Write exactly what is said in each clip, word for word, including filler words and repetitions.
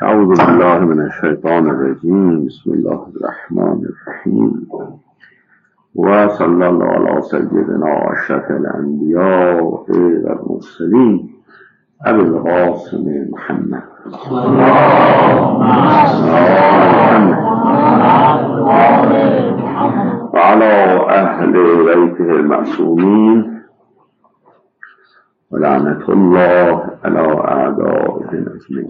اعوذ بالله من الشیطان الرجیم. بسم الله الرحمن الرحیم و صلی الله علی سیدنا اشرف الانبیاء و المرسلین ابی القاسم محمد و علی اهل بیته المعصومین و لعنت الله علی اعدائهم اجمعین.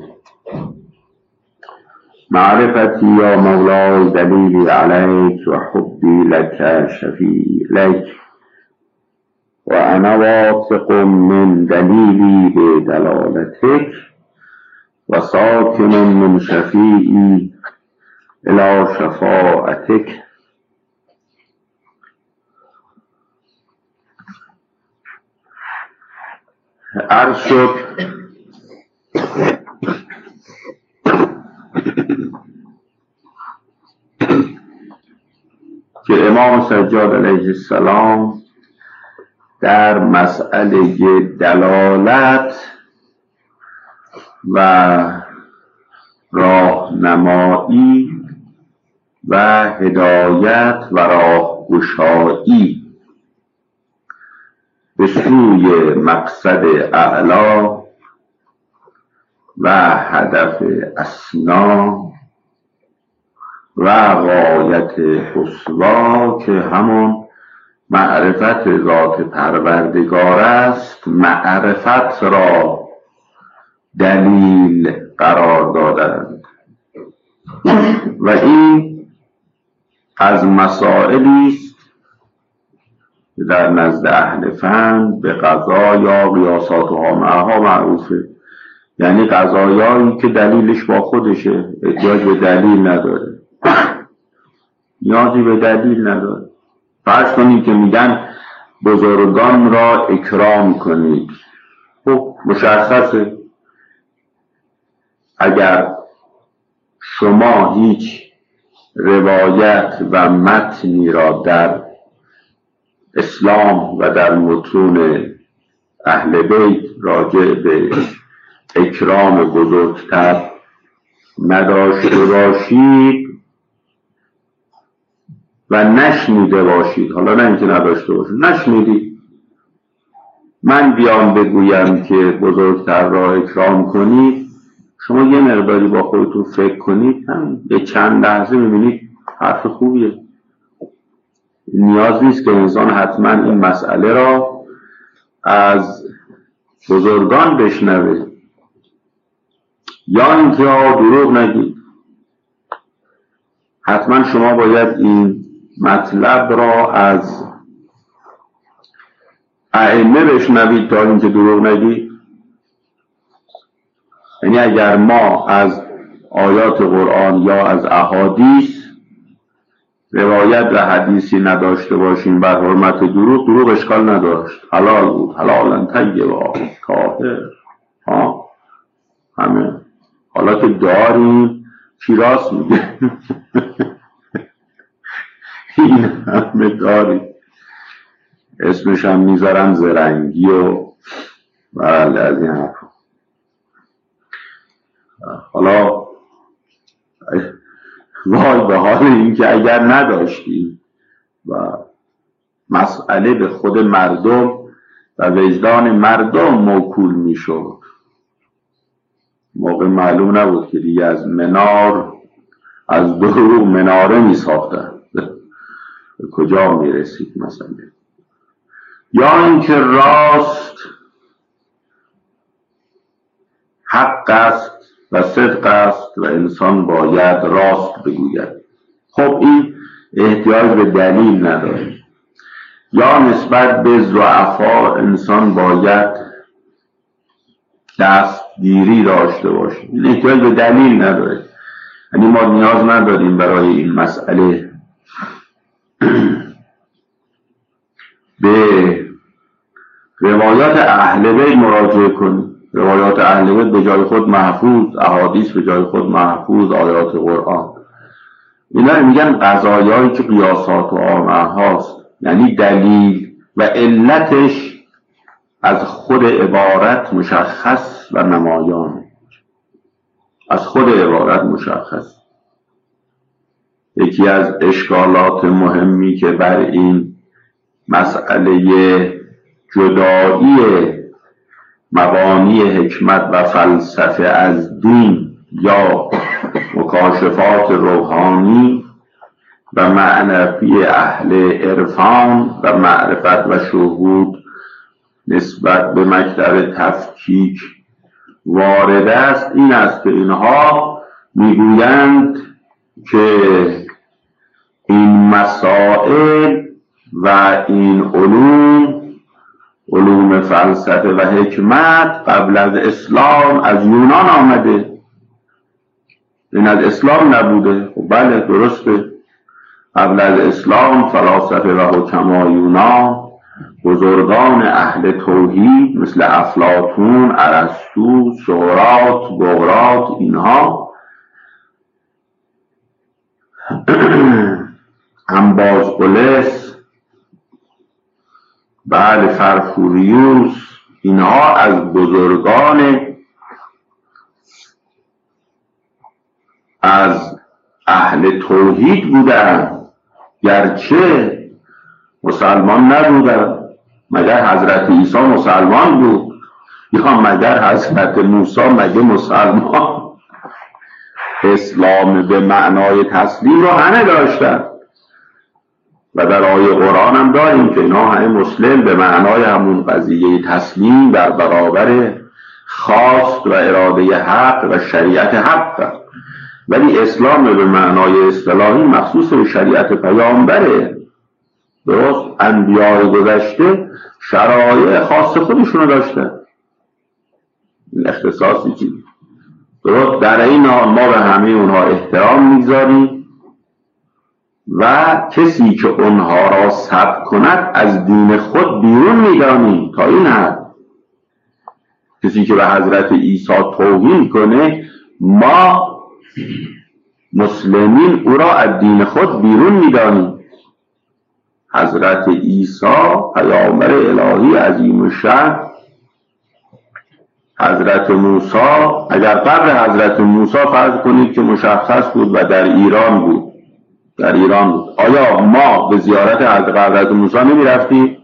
معرفتی یا مولای دلیلی علیک و حبی لک شفیعی لک و انا واثق من دلیلی به دلالتک و ساکن من شفیعی الی شفاعتک. عرض شد که امام سجاد علیه السلام در مسئله دلالت و راهنمایی و هدایت و راهگشایی به سوی مقصد اعلی و هدف اسنا و غایت حسوا که همون معرفت ذات پروردگار است، معرفت را دلیل قرار دادند و این از مسائلی است که در نزد اهل فن به قضایا قیاساتها معها معروفه، یعنی قضایایی که دلیلش با خودشه، احتیاج به دلیل نداره، نیازی به دلیل نداره. فرض کنید که میگن بزرگان را اکرام کنید، خب مشخصه اگر شما هیچ روایت و متنی را در اسلام و در متون اهل بیت راجع به اکرام بزرگتر نداشته باشید و نشنیده باشید، حالا نه اینکه نداشته باشید، نشنیدید، من بیام بگویم که بزرگتر را اکرام کنید، شما یه مقداری با خودتون فکر کنید، هم یه چند لحظه میبینید حرف خوبیه. نیاز نیست که انسان حتما این مسئله را از بزرگان بشنوه یا اینکه دروغ نگید. حتما شما باید این مطلب را از ائمه بشنوید تا اینکه دروغ نگید. یعنی اگر ما از آیات قرآن یا از احادیث روایت و حدیثی نداشته باشیم بر حرمت دروغ، دروغ اشکال نداشت، حلال بود، حلالا طیبا طاهر، ها همه. حالا که داریم چی راست میگه این همه داریم، اسمش هم میذارن زرنگی و بله از این حرف. حالا وای به حال این که اگر نداشتیم و مسئله به خود مردم و وجدان مردم موکول میشد، موقع معلوم نبود که دیگه از منار از دروغ مناره می ساختن، به کجا می رسید مثلا. یا اینکه راست حق است و صدق است و انسان باید راست بگوید، خب این احتیاج به دلیل نداره. یا نسبت به ضعفا انسان باید دستگیری داشته باشه، این احتیاج به دلیل نداره. یعنی ما نیاز نداریم برای این مسئله به روایات اهل بیت مراجعه کنیم. روایات اهل بیت به جای خود محفوظ، احادیث به جای خود محفوظ، آیات قرآن، اینا میگن قضایایی که قیاسات و آمه هاست، یعنی دلیل و علتش از خود عبارت مشخص و نمایان. از خود عبارت مشخص. یکی از اشکالات مهمی که بر این مسئله جدایی مبانی حکمت و فلسفه از دین یا مکاشفات روحانی و معنوی اهل عرفان و معرفت و شهود نسبت به مکتب تفکیک وارد است، این است که اینها میگویند که این مسائل و این علوم، علوم فلسفه و حکمت، قبل از اسلام از یونان آمده، این از اسلام نبوده. خب بله درسته، قبل از اسلام فلاسفه و حکما یونان، بزرگان اهل توحید مثل افلاطون، ارسطو، سقراط، بقراط، اینها انبازقلس، بله فرفوریوس، اینها از بزرگان از اهل توحید بودن، گرچه مسلمان نبودن. مگر حضرت عیسی مسلمان بود؟ یا مگر حضرت موسی مگه مسلمان؟ اسلام به معنای تسلیم رو همه داشتن و در آیه قرآن هم داریم که اینا همه مسلم به معنای همون قضیه تسلیم در برابر خواست و اراده حق و شریعت حق. ولی اسلام به معنای اصطلاحی مخصوص به شریعت پیامبره. درست، انبیاء گذشته شرایع خاص خودشونو داشتن، این اختصاصی چی؟ درست، در این حال ما به همه اونها احترام میگذاریم و کسی که اونها را سب کند از دین خود بیرون میدانیم. تا این حد کسی که به حضرت عیسی توهین کنه، ما مسلمین او را از دین خود بیرون میدانیم. حضرت عیسی پیامبر الهی عظیم الشأن، حضرت موسی، اگر قبر حضرت موسی فرض کنید که مشخص بود و در ایران بود، در ایران بود، آیا ما به زیارت حضرت موسی نمی رفتیم؟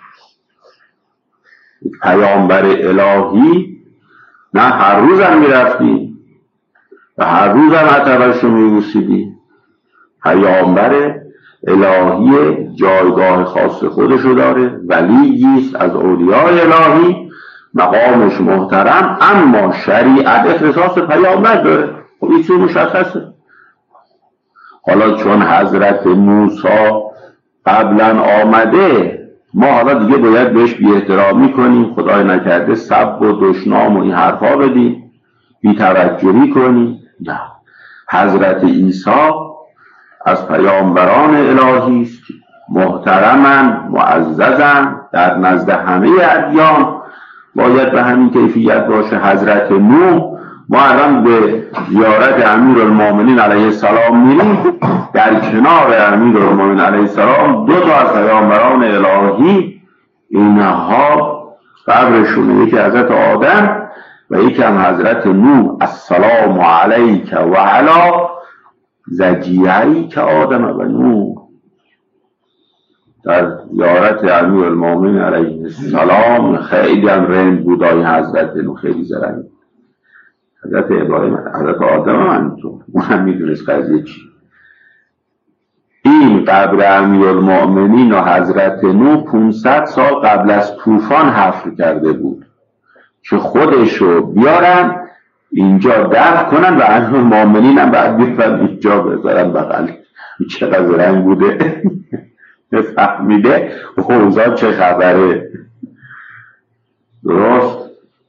پیامبر الهی نه، هر روز هم می رفتیم و هر روز هم عتبش رو می بوسیدیم. پیامبر الهی جایگاه خاص خودشو داره، ولییست از اولیاء الهی، مقامش محترم، اما شریعت اختصاص پیامبر داره. خب این چون مشخصه. حالا چون حضرت موسی قبلا آمده، ما حالا دیگه باید بهش بی احترامی کنیم، خدای نکرده سب و دشنام و این حرفا بدیم، بی توجهی کنیم؟ نه، حضرت عیسی از پیامبران الهی است، محترمن، معززن، در نزد همه ادیان باید به همین کیفیت باشه. حضرت نوح، ما الان به زیارت امیرالمومنین علیه السلام میریم، در کنار امیرالمومنین علیه السلام دو تا از پیامبران الهی، اینها قبرشونه، یکی حضرت آدم و یکی هم حضرت نوح. السلام علیک و علی زجیعی که آدم و نوح. در زیارت امیرالمومنین علیه السلام خیلی هم رند بود آی حضرت نوح، خیلی زرنگ. حضرت ابراهیم، حضرت آدم هم همینطور، اون هم میدونست قضیه چی. این قبر امیرالمومنین و حضرت نوح پانصد سال قبل از طوفان حفر کرده بود که خودشو بیارن اینجا دفن کنن و امیرالمومنین هم بعد بیارن اینجا بذارن بغل. چقدر زرنگ بوده، فهمیده اوضاع چه خبره. درست،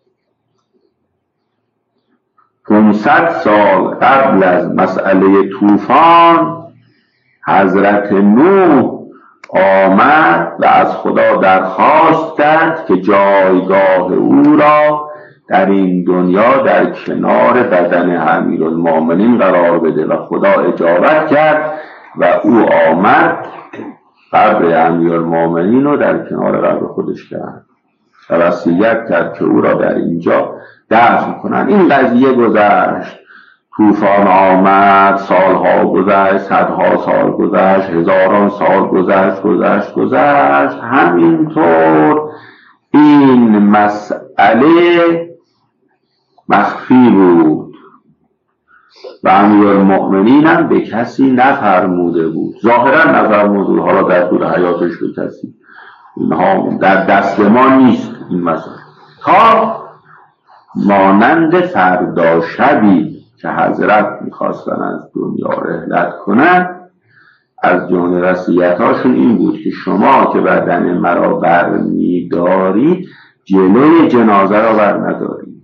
پانصد سال قبل از مسئله طوفان حضرت نوح آمد و از خدا درخواست کرد که جایگاه او را در این دنیا در کنار بدن امیرالمومنین قرار بده و خدا اجابت کرد و او آمد قبر امیرالمومنین رو در کنار قبر خودش کرد و وصیت کرد که او را در اینجا دفن کنن. این قضیه گذشت. طوفان آمد، سالها گذشت، صدها سال گذشت، هزاران سال گذشت گذشت گذشت همینطور این مسئله مخفی بود و امیرالمؤمنین هم به کسی نفرموده بود. ظاهرا نفرموده بود، حالا در طول حیاتش به کسی. اینها در دست ما نیست این مسئله، تا مانند فردا شبی که حضرت میخواستن از دنیا رحلت کنن، از جمله وصیتاشون این بود که شما که بدن مرا بر میدارید جلوی جنازه را بر ندارید،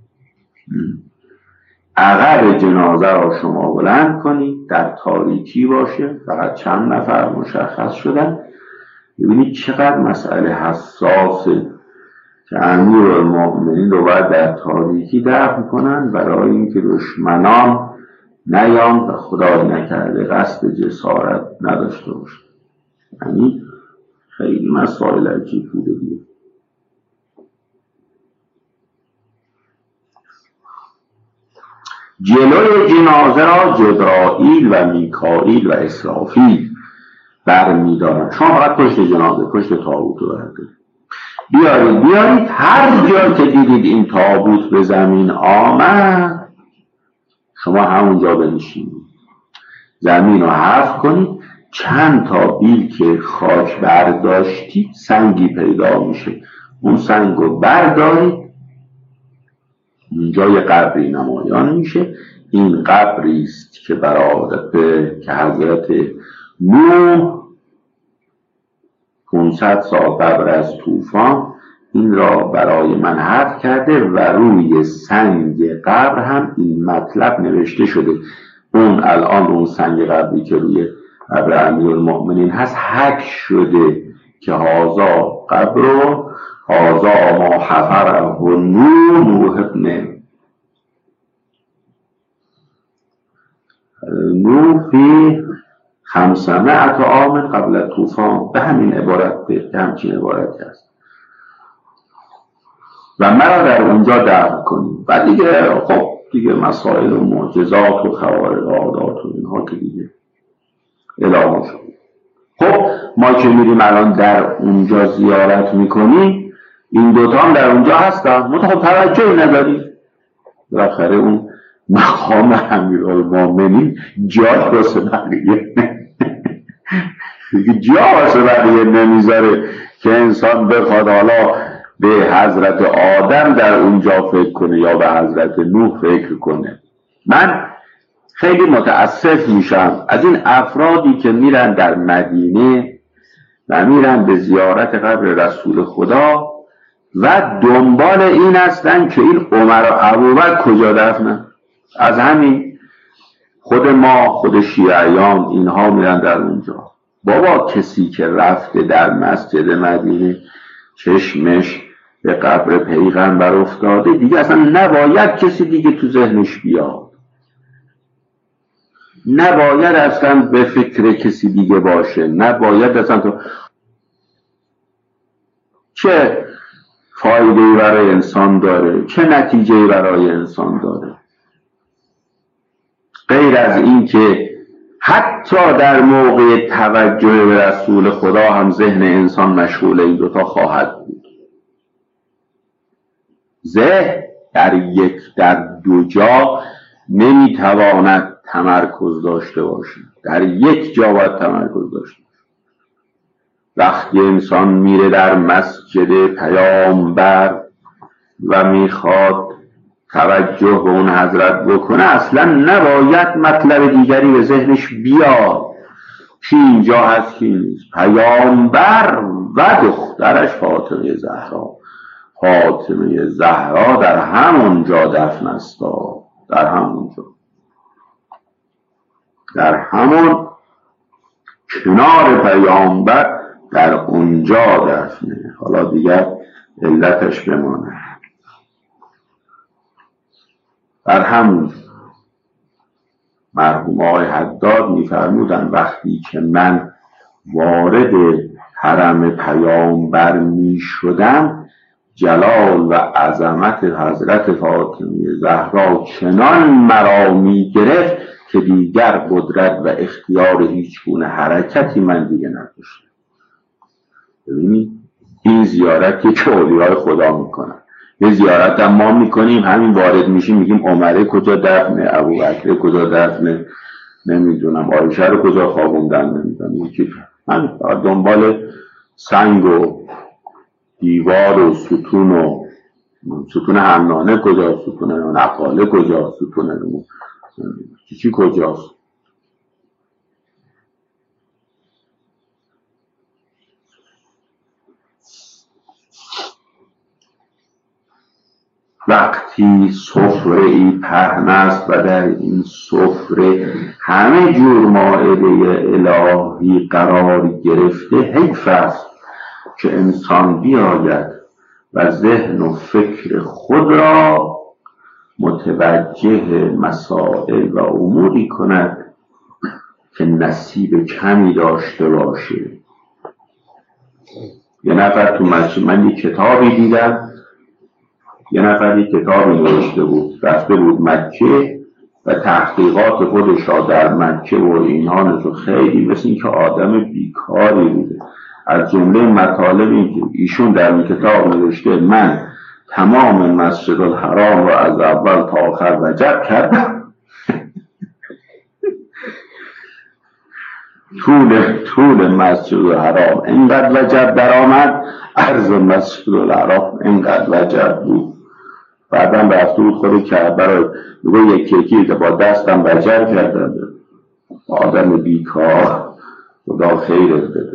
عقب جنازه را شما بلند کنید، در تاریکی باشه، فقط چند نفر مشخص شدن. ببینید چقدر مسئله حساسه که امیرالمؤمنین رو باید در تاریکی دفن کنن برای اینکه دشمنان نیان و خدای نکرده قصد جسارت نداشته باشه. یعنی خیلی مسائل عجیب بوده دیگه. جلوی جنازه را جبرائیل و میکائیل و اسرافیل برمی‌دارن. شما فقط پشت جنازه، پشت تابوت رو بردارید، بیارید بیارید هر جا که دیدید این تابوت به زمین آمد شما همونجا بنشینید، زمین رو حفر کنید، چند تا بیل که خاک برداشتید سنگی پیدا میشه، اون سنگ رو بردارید، اینجا یه قبری نمایان میشه. این قبری است که برادت که حضرت نوح پانصد سال قبل از طوفان این را برای من حفر کرده و روی سنگ قبر هم این مطلب نوشته شده. اون الان اون سنگ قبری که روی قبر امیرالمؤمنین هست حک شده که هازا قبر هازا ما حفره نوح نوح ابن نوح فی خمسمائة عام قبل طوفان. به همین عبارت، به همچین عبارتی هست و مرا در اونجا دفن کنید. و دیگه خب دیگه مسائل و معجزات و خوارق عادات و اینها که دیگه اعلام شد. خب ما که میریم الان در اونجا زیارت میکنیم، این دوتا هم در اونجا هستن، ما خب توجه نداریم. بالاخره اون مقام امیرالمؤمنین جا واسه بقیه جا واسه بقیه نمیذاره که انسان بخواد حالا به حضرت آدم در اونجا فکر کنه یا به حضرت نوح فکر کنه. من خیلی متاسف میشم از این افرادی که میرن در مدینه و میرن به زیارت قبر رسول خدا و دنبال این هستن که این عمر و ابوبکر کجا دفنن. از همین خود ما، خود شیعیان، اینها میرن در اونجا. بابا کسی که رفته در مسجد مدینه چشمش به قبر پیغمبر افتاده دیگه اصلا نباید کسی دیگه تو ذهنش بیاد، نباید اصلا به فکر کسی دیگه باشه، نباید اصلا تو چه فایده‌ای برای انسان داره، چه نتیجه‌ای برای انسان داره، غیر از این که حتی در موقع توجه به رسول خدا هم ذهن انسان مشغول این دوتا خواهد بود. ذهن در یک در دو جا نمیتواند تمرکز داشته باشه، در یک جا باید تمرکز داشته باشه. وقتی انسان میره در مسجد پیامبر و میخواد توجه به اون حضرت بکنه، اصلا نباید مطلب دیگری به ذهنش بیاد. کی اینجا هست کی نیست، پیامبر و دخترش فاطمه زهرا. فاطمه زهرا در همون جا دفن است، در همون جا، در همون کنار پیامبر، در اونجا دفنه. حالا دیگر علتش بمانه. در همون مرحوم آقای حداد می‌فرمودن وقتی که من وارد حرم پیامبر می‌شدم جلال و عظمت حضرت فاطمه زهرا چنان مرا می گرفت که دیگر قدرت و اختیار هیچ گونه حرکتی من دیگه نداشتم. ببینید این زیارتی که اولیای خدا میکنن. یه زیارت هم ما میکنیم، همین وارد میشیم میگیم عمره کجا دفنه، ابوبکر کجا دفنه، نمیدونم عایشه رو کجا خوابوندن، نمیدونم یکی من دنبال سنگ و دیوار و ستون و ستون همنانه کجا، ستون نقاله کجا، ستون چی کجاست. وقتی سفره ای پهن است و در این سفره همه جور مائده الهی قرار گرفته، حیف است که انسان بیاید و ذهن و فکر خود را متوجه مسائل و اموری کند که نصیب کمی داشته باشه. یه نفر تو مسجد، من یک کتابی دیدم، یه نفر یک کتابی نوشته بود، رفته بود مکه و تحقیقات خودش را در مکه و اینها نشون خیلی مثل این که آدم بیکاری بوده. از جمله مطالب این که ایشون در این کتاب نوشته من تمام مسجد الحرام را از اول تا آخر وجب کردم. طول طول مسجد الحرام اینقدر وجب در آمد، عرض مسجد الحرام اینقدر وجب بود. بعدم رفته بود خود کعبه را میگه یک یکی که با دستم وجب کردم. آدم بیکار، خدا خیرت بده.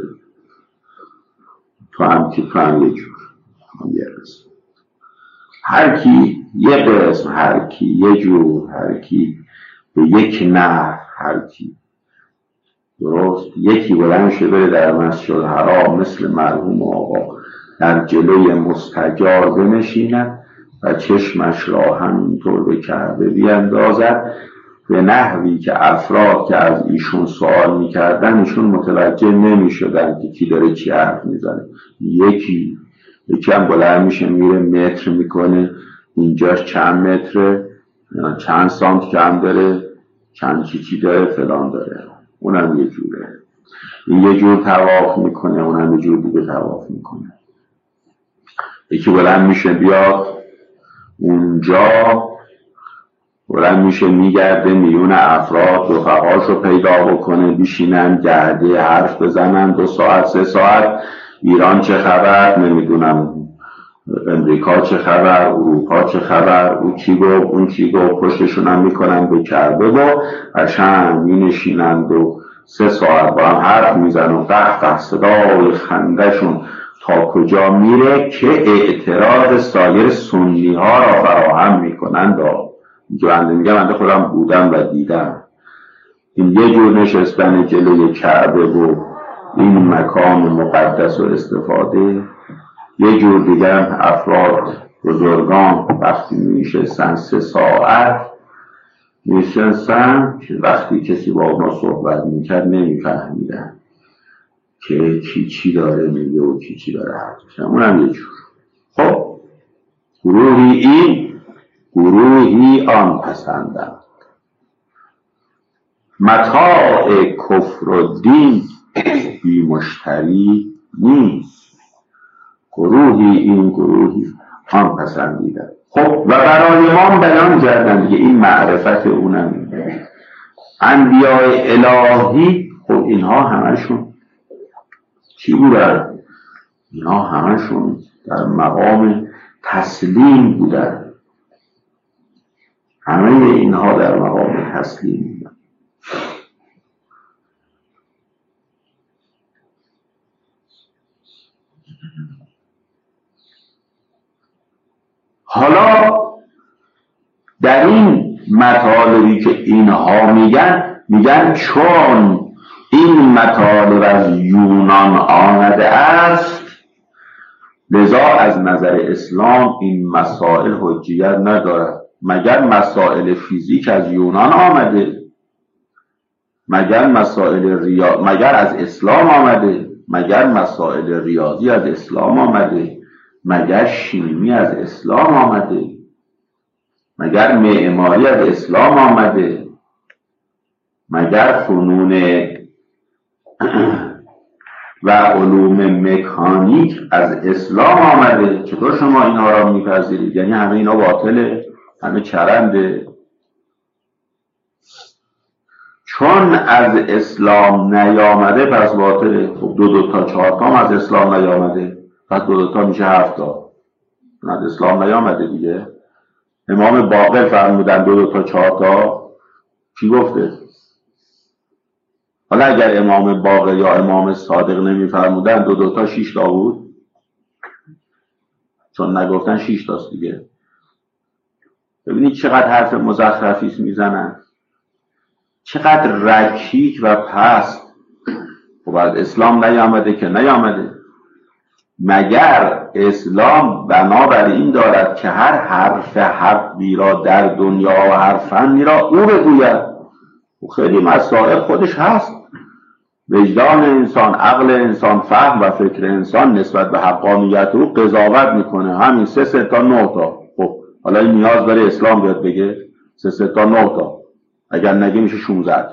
تو هم که تو هم یه جور هم یه قسم، هر کی یه قسم، هر کی یه جور، هر کی به یک نحو، هر کی درست. یکی بلند شه بره در مسجد الحرام مثل مرحوم آقا در جلوی مستجار بنشیند و چشمش را همینطور به کعبه بیندازد به نحوی که افراد که از ایشون سوال میکردن ایشون متوجه نمیشدن که کی داره چی حرف میزنه. یکی یکی هم بلند میشه میره متر میکنه، اینجاش چند متره، چند سانت کم داره، چند چی چی داره، فلان داره. اونم یه جوره، این یه جور طواف میکنه، اونم یه جور دیگه طواف میکنه. یکی بلند میشه بیاد اونجا، بلند میشه میگرده میون افراد رفقاش رو پیدا بکنه، بیشینن گرده حرف بزنن دو ساعت سه ساعت، ایران چه خبر، نمیدونم امریکا چه خبر، اروپا چه خبر، او چی گفت اون چی گفت، پشتشون هم میکنن به کعبه و قشنگ مینشینند و سه ساعت با هم حرف میزن و قهقه صدای خندهشون تا کجا میره که اعتراض سایر سنی ها را فراهم میکنند. اینجا بنده میگم بنده خودم بودم و دیدم. این یه جور نشستن جلوی کعبه و این مکان مقدس و استفاده، یه جور دیگه افراد بزرگان وقتی میشستن سه ساعت میشستن که وقتی کسی با اونا صحبت میکرد نمیفهمیدن که چی چی داره میگه و چی چی داره حرف میزنه. اونم یه جور. خب گروهی این، گروهی آن پسندند. متاع کفر و دین بی مشتری نیست. گروهی این، گروهی آن پسندیدند. خب و برای ما بیان کردن دیگه این معرفت اونم. انبیاء الهی خب اینها همشون چی بودن؟ اینها همشون در مقام تسلیم بودن. همه اینها در مقام تسلیم بودن. حالا در این مطالبی که اینها میگن، میگن چون این مطالب از یونان آمده است لذا از نظر اسلام این مسائل حجیت ندارد. مگر مسائل فیزیک از یونان آمده؟ مگر مسائل ریا... مگر از اسلام آمده؟ مگر مسائل ریاضی از اسلام آمده؟ مگر شیمی از اسلام آمده؟ مگر معماری از اسلام آمده؟ مگر فنون و علوم مکانیک از اسلام آمده؟ چطور شما اینها را میپذیرید؟ یعنی همه اینا باطله، همه چرنده. چون از اسلام نیامده پس باطله. خب دو دو تا چهار تا از اسلام نیامده، پس دو دو تا میشه هفت تا. از اسلام نیامده دیگه. امام باقر فرمودن دو دو تا چهار تا، کی گفته؟ حالا اگر امام باقر یا امام صادق نمی فرمودن دو دو تا شیش تا بود، چون نگفتن شیش تاست دیگه. ببینید چقدر حرف مزخرفی میزنن، چقدر رکیک و پست. خب از اسلام نیامده که نیامده. مگر اسلام بنابر این دارد که هر حرف حقی را در دنیا و هر فنی را او بگوید؟ و خیلی مسائل خودش هست. وجدان انسان، عقل انسان، فهم و فکر انسان نسبت به حقانیت او قضاوت میکنه. همین سه سه تا نه تا. خب حالا این نیاز داره اسلام بیاد بگه سه سه تا نه تا؟ اگر نگه میشه شانزده.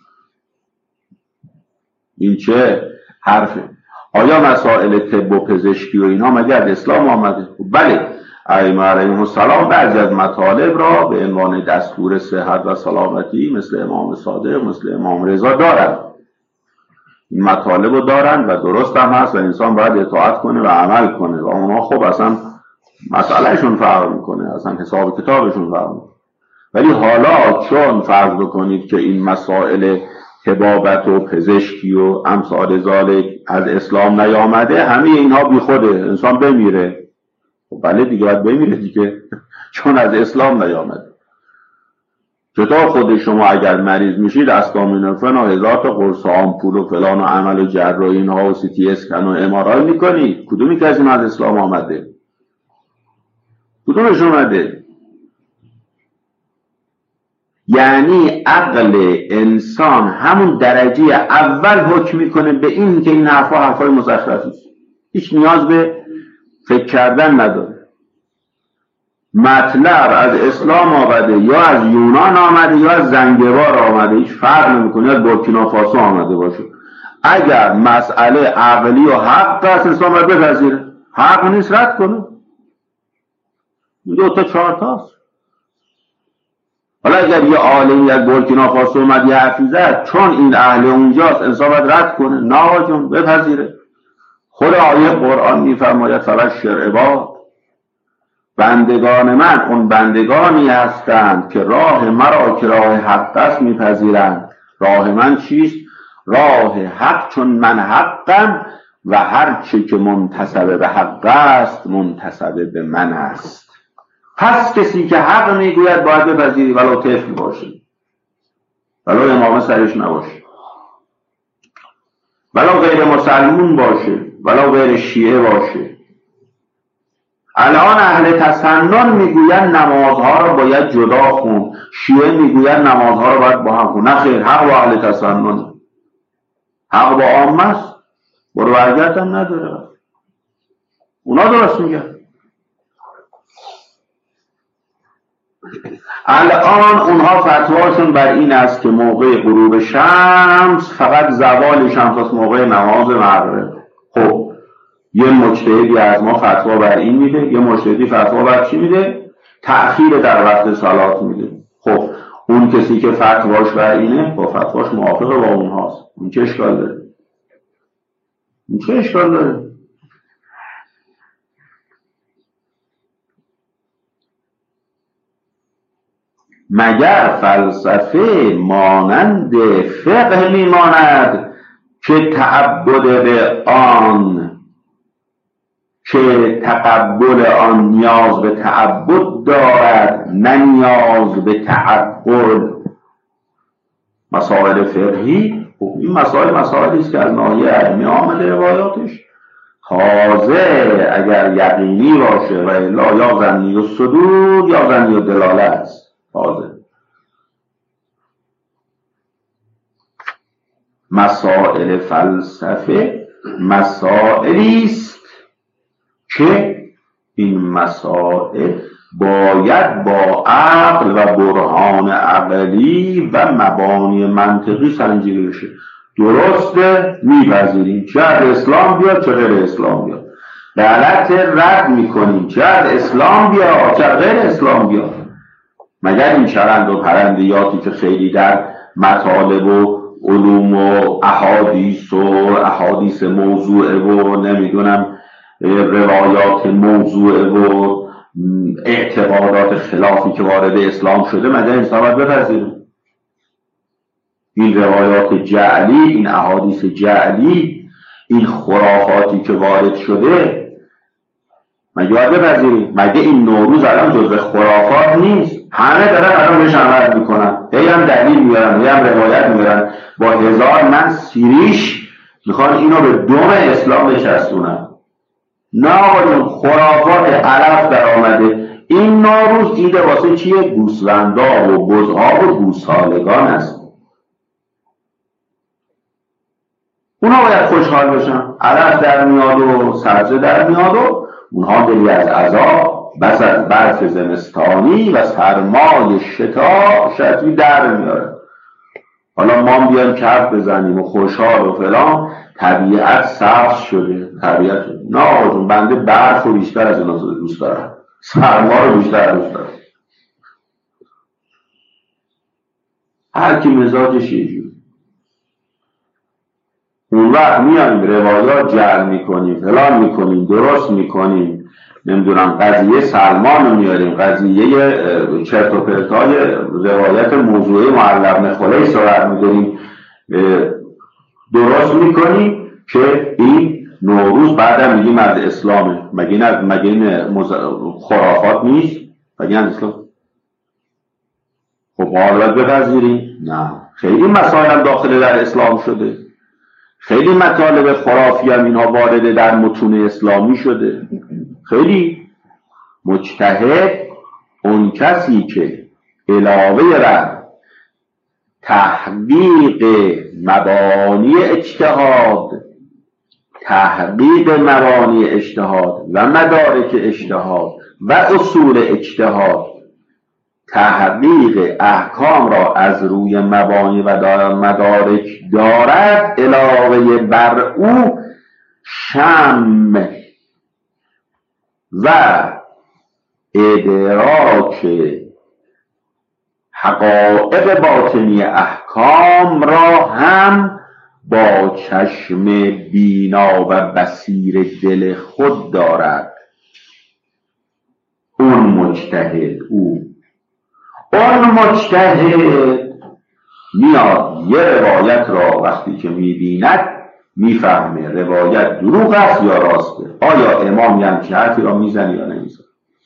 این چه حرفه؟ آیا مسائل طب و پزشکی و اینا مگر از اسلام آمده؟ بله، ائمه علیهم السلام بعضی از مطالب را به عنوان دستور صحت و سلامتی مثل امام صادق، مثل امام رضا دارن. این مطالب رو دارن و درست هم هست و انسان باید اطاعت کنه و عمل کنه و اونا خب اصلا مسئلهشون فرق میکنه، اصلا حساب کتابشون فرق میکنه. ولی حالا چون فرض بکنید که این مسائل طبابت و پزشکی و امثال ذالک از اسلام نیامده، همه اینها بی خوده، انسان بمیره. خب بله دیگه باید بمیره دیگه چون از اسلام نیامده. چطور خود شما اگر مریض میشید استامینوفن و هزار تا قرص آمپول و فلان و عمل و جراحی اینها و سی تی اسکن و ام آر آی میکنید؟ کدومی که از این از اسلام آمده؟ کدومش اومده؟ یعنی عقل انسان همون درجه اول حکم میکنه به این که این حرفا حرفای مزخرفی است، هیچ نیاز به فکر کردن نداره. مطلب از اسلام آمده یا از یونان آمده یا از زنگبار آمده، هیچ فرق نمیکنه، از بورکینافاسو آمده باشه. اگر مسئله عقلی و حق است انسان باید بپذیره، حق نیست رد کنه. دو تا چهار تاست. حالا اگر یه عالمی از بورکینافاسو اومد یه حرفی زد، چون این اهل اونجاست انسان باید رد کنه؟ نه آقا جون، بپذیره. خود آیه قرآن میفرماید فبشر عباد، بندگان من اون بندگانی هستند که راه مرا که راه حق است میپذیرند. راه من چیست؟ راه حق، چون من حقم و هر چی که منتسب به حق است منتسب به من است. پس کسی که حق میگوید باید بپذیری، ولو طفل باشه، ولو امام سرش نباشه، ولو غیر مسلمون باشه، ولو غیر شیعه باشه. الان اهل تسنن میگوین نمازها رو باید جدا خون، شیعه میگوین نمازها رو باید با هم خون. نه خیر، حق با اهل تسنن، حق با عامه است، برو برگرد هم نداره. اونا درست میگن. الان اونها فتواشون بر این است که موقع غروب شمس فقط زوال شمس است، موقع نماز مغرب. خب یه مجتهدی از ما فتوا بر این میده، یه مجتهدی فتوا بر چی میده؟ تأخیر در وقت صلات میده. خب اون کسی که فتواش بر اینه با فتواش موافقه با اونهاست، این چه اشکال داره؟ این چه اشکال داره؟ مگر فلسفه مانند فقه میماند که تعبد به آن، که تقبل آن نیاز به تعبد دارد نه نیاز به تعقل؟ مسائل فقهی، این مسائل مسائلی است که از ناحیه علمی آمده روایاتش، تازه اگر یقینی باشه و الا یا ظنی و صدور یا ظنی و دلاله است. تازه مسائل فلسفه مسائلی است که این مسائل باید با عقل و برهان عقلی و مبانی منطقی سنجیده بشه. درسته میپذیریم، چه از اسلام بیاد چه غیر اسلام بیاد. غلط رد میکنیم، چه از اسلام بیاد چه غیر اسلام بیاد. مگر این چرند و پرندیاتی که خیلی در مطالب و علوم و احادیث و احادیث موضوعه و نمیدونم روایات موضوعه و اعتقادات خلافی که وارد اسلام شده، مگر این باید بپذیریم؟ این روایات جعلی، این احادیث جعلی، این خرافاتی که وارد شده مگه باید بپذیریم؟ مگه این نوروز الان جزو خرافات نیست؟ همه دارن الان بهش عمل میکنن، هی هم دلیل میارن، هی هم روایت میارن، با هزار من سیریش میخوان اینو به دم اسلام بچسبونن. نه آقایون، خرافات علف در آمده. این نوروز ایده واسه چیه؟ گوسفندا و بزها و گوسالگان است. اونا باید خوشحال بشن، علف در میاد و سبزه در میاد و اونها دلی از عذاب بس از برف زمستانی و سرمای شتا شتوی در میاره. حالا ما بیایم کف بزنیم و خوشحال و فلان، طبیعت سبز شده، طبیعت شده. نه آقایون، بنده برف رو بیشتر از اینا دوست دارم، سرما رو بیشتر دوست دارم. هر کی مزاجش یه جور. اون وقت میایم روایات جعل میکنیم، فلان میکنیم، درست میکنیم، نمیدونم قضیه سلمان رو میاریم، قضیه چرت و پرتای روایت موضوعی معلق نخلیس رو برمیداریم، درست میکنیم که این نوروز بعدم میگیم از اسلامه. مگه این مگه این مز... خرافات نیست؟ مگه این اسلام؟ خب حالا بپذیریم؟ نه، خیلی مسائل داخل در اسلام شده، خیلی مطالب خرافی هم اینها وارده در متون اسلامی شده. خیلی مجتهد اون کسی که علاوه بر تحقیق مبانی اجتهاد، تحقیق مبانی اجتهاد و مدارک اجتهاد و اصول اجتهاد، تحقیق احکام را از روی مبانی و مدارک دارد، علاوه بر او شم و ادراک حقایق باطنی احکام را هم با چشم بینا و بصیر دل خود دارد. اون مجتهد، او اون مجتهد میاد یه روایت را وقتی که میبیند میفهمه روایت دروغ است یا راسته، آیا امام همچین حرفی را میزنه یا نمیزنه.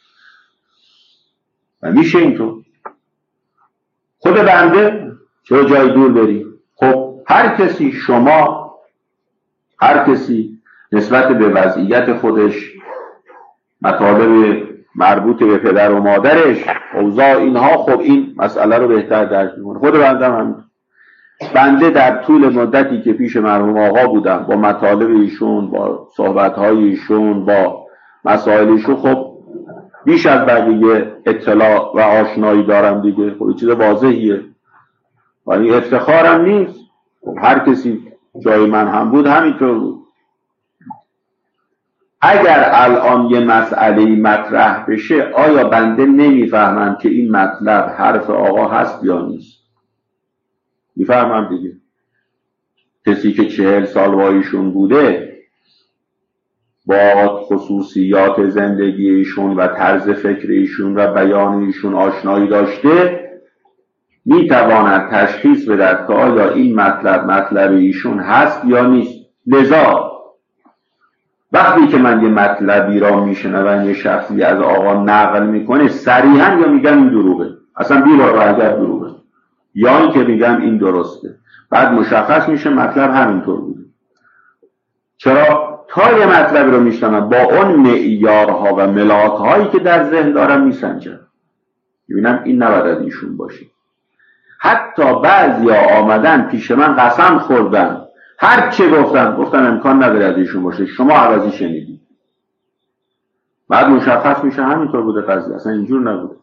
و میشه اینطور. خود بنده چه جای دور بریم؟ خب هر کسی، شما هر کسی نسبت به وضعیت خودش، مطالب مربوط به پدر و مادرش، اوضاع اینها، خب این مسئله رو بهتر درک میکنه. خود بنده هم بنده در طول مدتی که پیش مرحوم آقا بودم، با مطالب ایشون، با صحبت‌های ایشون، با مسائل ایشون، خب بیش از بقیه اطلاع و آشنایی دارم دیگه. خب این چیز واضحیه و این افتخارم نیست. خب هر کسی جای من هم بود همینطور بود. اگر الان یه مسئله مطرح بشه، آیا بنده نمیفهمم که این مطلب حرف آقا هست یا نیست؟ میفهمم دیگه. کسی که چهل سال با ایشون بوده، با خصوصیات زندگی ایشون و طرز فکر ایشون و بیان ایشون آشنایی داشته، میتواند تشخیص بدهد که آیا این مطلب مطلب ایشون هست یا نیست. لذا وقتی که من یه مطلبی را میشنوم یه شخصی از آقا نقل میکنه، صریحا یا میگم این دروغه، اصلا بی بار برگرد دروغه، یا این که میگم این درسته، بعد مشخص میشه مطلب همینطور بوده. چرا؟ تا یه مطلب رو میشنوم با اون معیارها و ملاکهایی که در ذهن دارم میسنجم، میبینم این نباید ایشون باشه. حتی بعضیا آمدن پیش من قسم خوردن، هر چه گفتن گفتن امکان نداره از ایشون باشه، شما عوضی شنیدید. بعد مشخص میشه همینطور بوده قضیه، اصلا اینجور نبوده.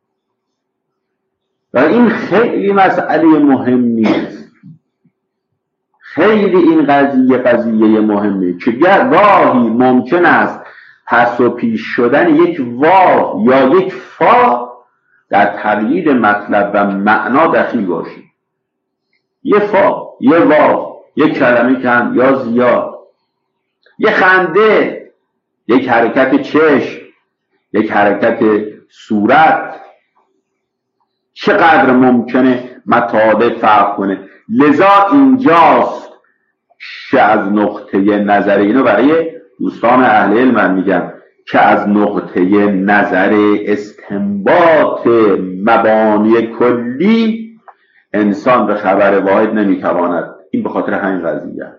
و این خیلی مسئله مهمی است، خیلی این قضیه قضیه مهمی که گاهی ممکن است پس و پیش شدن یک واو یا یک فا در تغییر مطلب و معنا دخیل باشی. یه فا، یه واو، یک کلمه کم یا زیاد، یه خنده، یک حرکت چشم، یک حرکت صورت، چقدر ممکنه مطالب فرق کنه. لذا اینجاست که از نقطه نظر، اینو برای دوستان اهل علم من میگم، که از نقطه نظر استنباط مبانی کلی انسان به خبر واحد نمیتواند. این به خاطر همین قضیه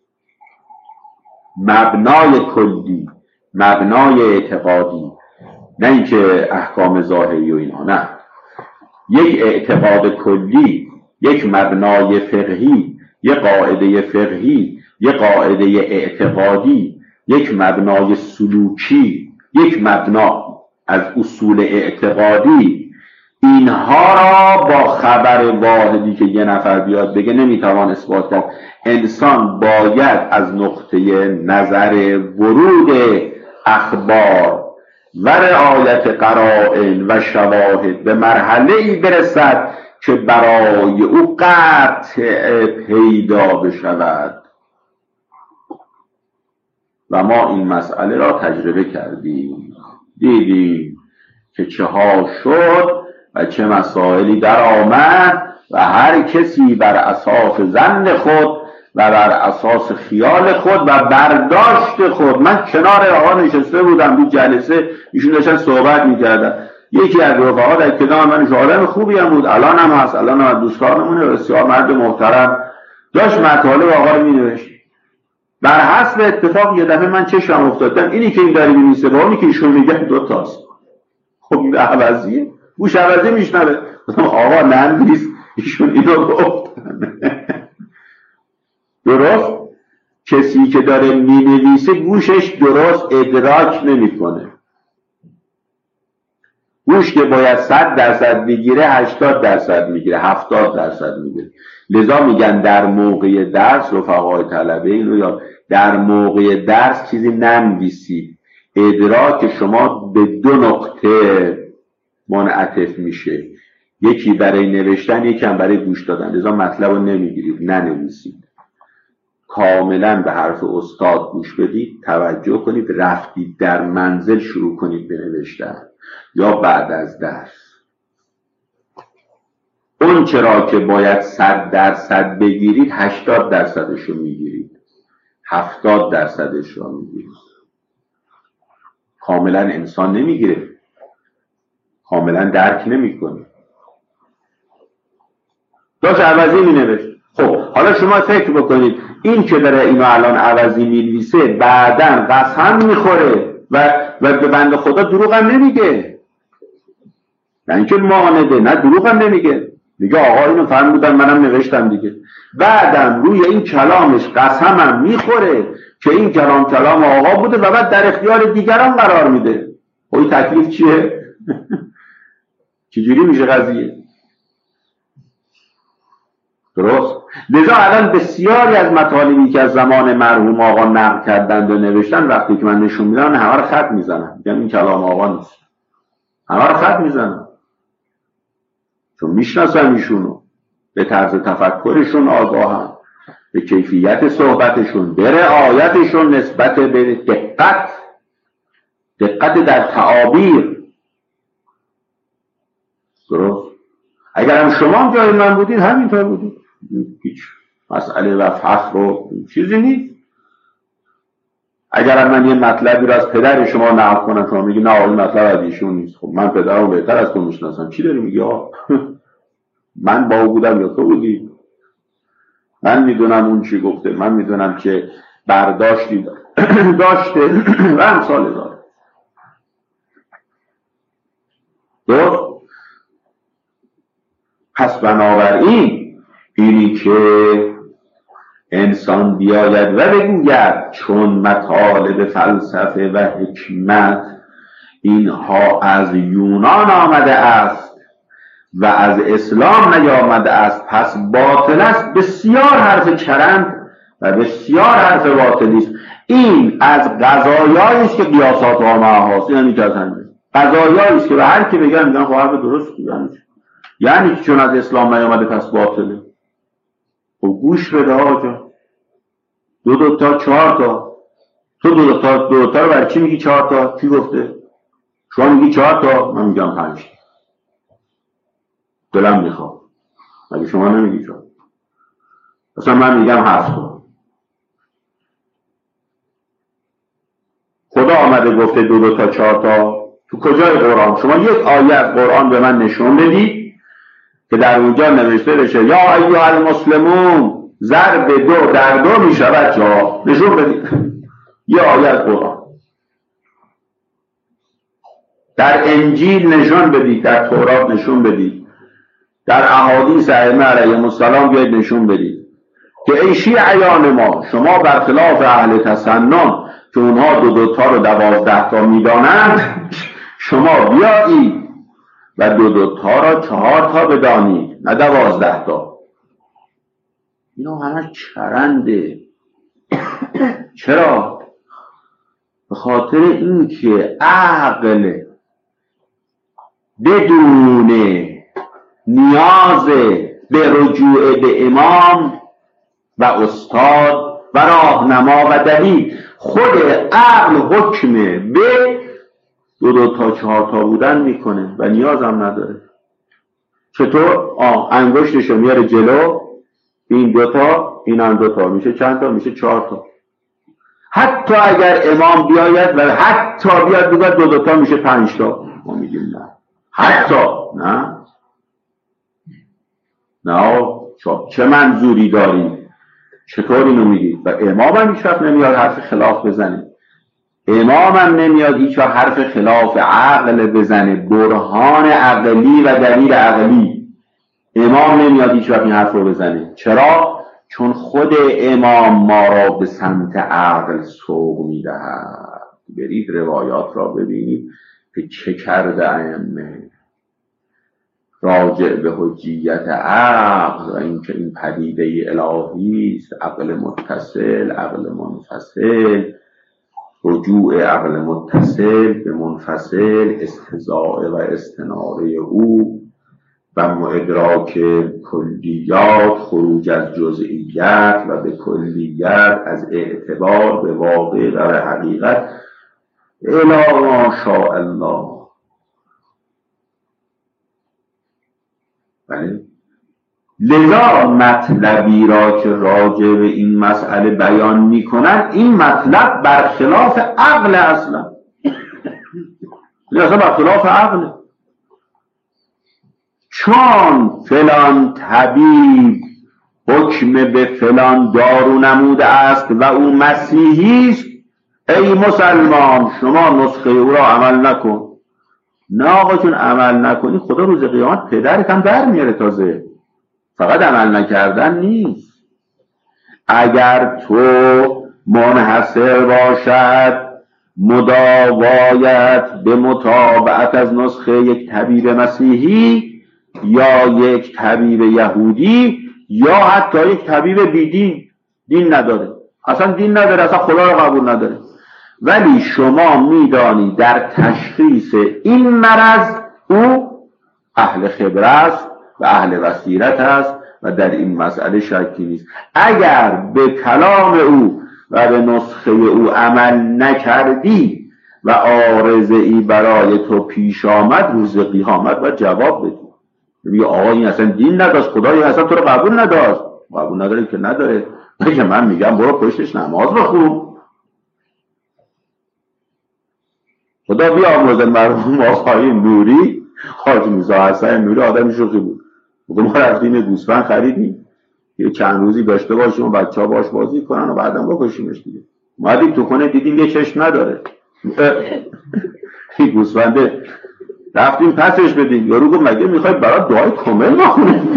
مبنای کلی، مبنای اعتقادی، نه اینکه احکام ظاهری و اینها، نه، یک اعتقاد کلی، یک مبنای فقهی، یک قاعده فقهی، یک قاعده اعتقادی، یک مبنای سلوکی، یک مبنا از اصول اعتقادی، اینها را با خبر واحدی که یه نفر بیاد بگه نمیتوان اثبات کرد. انسان باید از نقطه نظر ورود اخبار و رعایت قرائن و شواهد به مرحله‌ای برسد که برای او قطع پیدا بشود. و ما این مسئله را تجربه کردیم، دیدیم که چه ها شد و چه مسائلی در آمد و هر کسی بر اساس ظن خود و بر اساس خیال خود و برداشت خود. من کنار آقا نشسته بودم تو جلسه، ایشون داشتن صحبت میکردن، یکی از رفقا در کنار من آدم خوبی هم بود، الان هم هست، الان هم دوستانمونه، بسیار مرد محترم، داشت مطالب آقا رو مینوشت. بر حسب اتفاق یه دفعه من چشم افتادم اینی که این داری می‌نویسه با اونی که ایشون میگه دو تاست. خب این عوضیه، گوش عوضی میشنوه. آقا ننویس، ایشون اینو گفتن. درست؟ کسی که داره مینویسه گوشش درست ادراک نمیکنه. گوش که باید صد درصد میگیره هشتاد درصد میگیره، هفتاد درصد میگیره. لذا میگن در موقع درس، رفقای طلبه اینو یا در موقع درس چیزی ننویسید، ادراک شما به دو نقطه منعطف میشه، یکی برای نوشتن، یکی هم برای گوش دادن. لذا مطلب رو نمیگیرید، ننویسید، کاملا به حرف استاد گوش بدید، توجه کنید، رفتید در منزل شروع کنید به نوشتن یا بعد از درس. اون چرا که باید صد درصد بگیرید هشتاد درصدش رو میگیرید، هفتاد درصدش رو میگیرید. کاملا انسان نمیگیره، کاملا درک نمیکنه. داشت عوضی مینوشت. خب حالا شما فکر بکنید این که داره اینو الان عوضی مینویسه بعدن قسم میخوره و و به بنده خدا دروغ هم نمیگه، نه اینکه معانده، نه دروغ هم نمیگه، میگه آقا اینو فرمودن منم نوشتم دیگه. بعدم روی این کلامش قسمم میخوره که این کلام کلام آقا بوده و بعد در اختیار دیگران قرار میده. خب این تکلیف چیه؟ چجوری میشه قضیه؟ درست؟ لذا الان بسیاری از مطالبی که از زمان مرحوم آقا نقل کردند و نوشتن، وقتی که من نشون میدم همه رو خط میزنم، میگم این کلام آقا نیست، همه رو خط میزنم، چون میشناسم ایشونو، به طرز تفکرشون آگاهم، به کیفیت صحبتشون، به رعایتشون نسبت به دقت، دقت در تعابیر. درست؟ اگر هم شما جای من بودید همینطور بودید، هیچ مسئله و فخر و چیزی نیست. اگر من یه مطلبی رو از پدر شما نقل کنم، شما میگی نه این مطلب از ایشون نیست، خب من پدرم بهتر از تو میشناسم، چی داری میگی؟ من با او بودم یا تو بودی؟ من میدونم اون چی گفته، من میدونم که برداشتی داشته و امثال داره. درست؟ پس بنابراین اینی که انسان بیاید و بگوید چون مطالب فلسفه و حکمت اینها از یونان آمده است و از اسلام نیامده است، پس باطل است. بسیار حرف چرند و بسیار حرف باطلی است. این از قضایایی است که قیاسات و معهاست. یعنی که از همین قضایایی است که به هر کی بگن میگن خب حرف درست یعنی یعنی چون از اسلام نیامده پس باطله. خب گوش بده آقا، دو دو تا چهار تا، تو دو دو تا دو تا رو برای چی میگی چهار تا؟ کی گفته؟ شما میگی چهار تا، من میگم پنج تا. دلم میخواد، مگه شما نمیگی چهار؟ اصلا من میگم هفت تا. خدا آمده گفته دو دو تا چهار تا؟ تو کجای قرآن؟ شما یک آیه از قرآن به من نشون بدید که در اونجا نوشته بشه یا ایها المسلمون ضرب دو در دو میشود جا. نشون بدید یه آیه از قرآن. در انجیل نشون بدید، در تورات نشون بدید، در احادیث ائمه علیهم السلام بیاید نشون بدید که ای شیعیان ما، شما برخلاف اهل تسنن که اونها دو دو تا رو دوازده تا میدانند، شما بیایید و دو دو تا را چهار تا بدانید، نه دوازده تا. اینا همه چرنده. چرا؟ به خاطر اینکه عقل بدون نیاز به رجوع به امام و استاد و راهنما و دلیل، خود عقل حکم به دو دو تا چهار تا بودن میکنه و نیاز هم نداره. چطور؟ آه انگشتشو میاره جلو، این دو تا، این هم دو تا، میشه چند تا؟ میشه چهار تا. حتی اگر امام بیاید و حتی بیاد بگه دو دو تا میشه پنج تا، ما میگیم نه. حتی نه نه چه منظوری داری؟ چطور اینو میگی؟ و امام هم هیچ وقت نمیاد حرف خلاف بزنه. امام هم نمیاد هیچ وقت حرف خلاف عقل بزنه، برهان عقلی و دلیل عقلی. امام نمیاد هیچ وقت این حرف رو بزنه. چرا؟ چون خود امام ما را به سمت عقل سوق میدهد. برید روایات را ببینید که چه کرده ائمه راجع به حجیت عقل و اینکه این پدیده الهی است، عقل متصل، عقل منفصل، رجوع عقل متصل به منفصل، استضاء و استناره او و ادراک کلیات، خروج از جزئیات و به کلیات، از اعتبار به واقع و به حقیقت الی ما شاء الله. بله، لذا مطلبی را که راجع به این مسئله بیان میکنن، این مطلب برخلاف عقل اصلا، اصلا برخلاف عقل. چون فلان طبیب حکم به فلان دارو نموده است و او مسیحی است، ای مسلمان شما نسخه او را عمل نکن. نه آقا، چون عمل نکنی خدا روز قیامت پدرت هم در میاره. تازه فقط عمل نکردن نیست. اگر تو منحصر باشد مداوایت به متابعت از نسخه یک طبیب مسیحی یا یک طبیب یهودی یا حتی یک طبیب بیدین، دین نداره، اصلا دین نداره، اصلا خدا رو قبول نداره، ولی شما میدانی در تشخیص این مرض او اهل خبره است و اهل بصیرت است و در این مسئله شکی نیست. اگر به کلام او و به نسخه او عمل نکردی و عارضه‌ای برای تو پیش آمد، روز قیامت و جواب بدی. میگه آقا این اصلا دین نداشت، خدایی اصلا تو رو قبول نداشت. قبول نداره که نداره، که من میگم برو پشتش نماز بخون. خدا بیامرزه مرحوم آقای نوری، حاج موسی حسن نوری، آدم شوخی بود. میگه ما رفتیم گوسفند خریدیم یه چند روزی داشته باشیم و بچه‌ها باش بازی کنن و بعدم بکشیمش دیگه. اومدیم تو خونه دیدیم یه چشم نداره. این گوسفنده رفتیم پسش بدیم. یارو گفت مگه میخوای برات دعای کامل بخونیم؟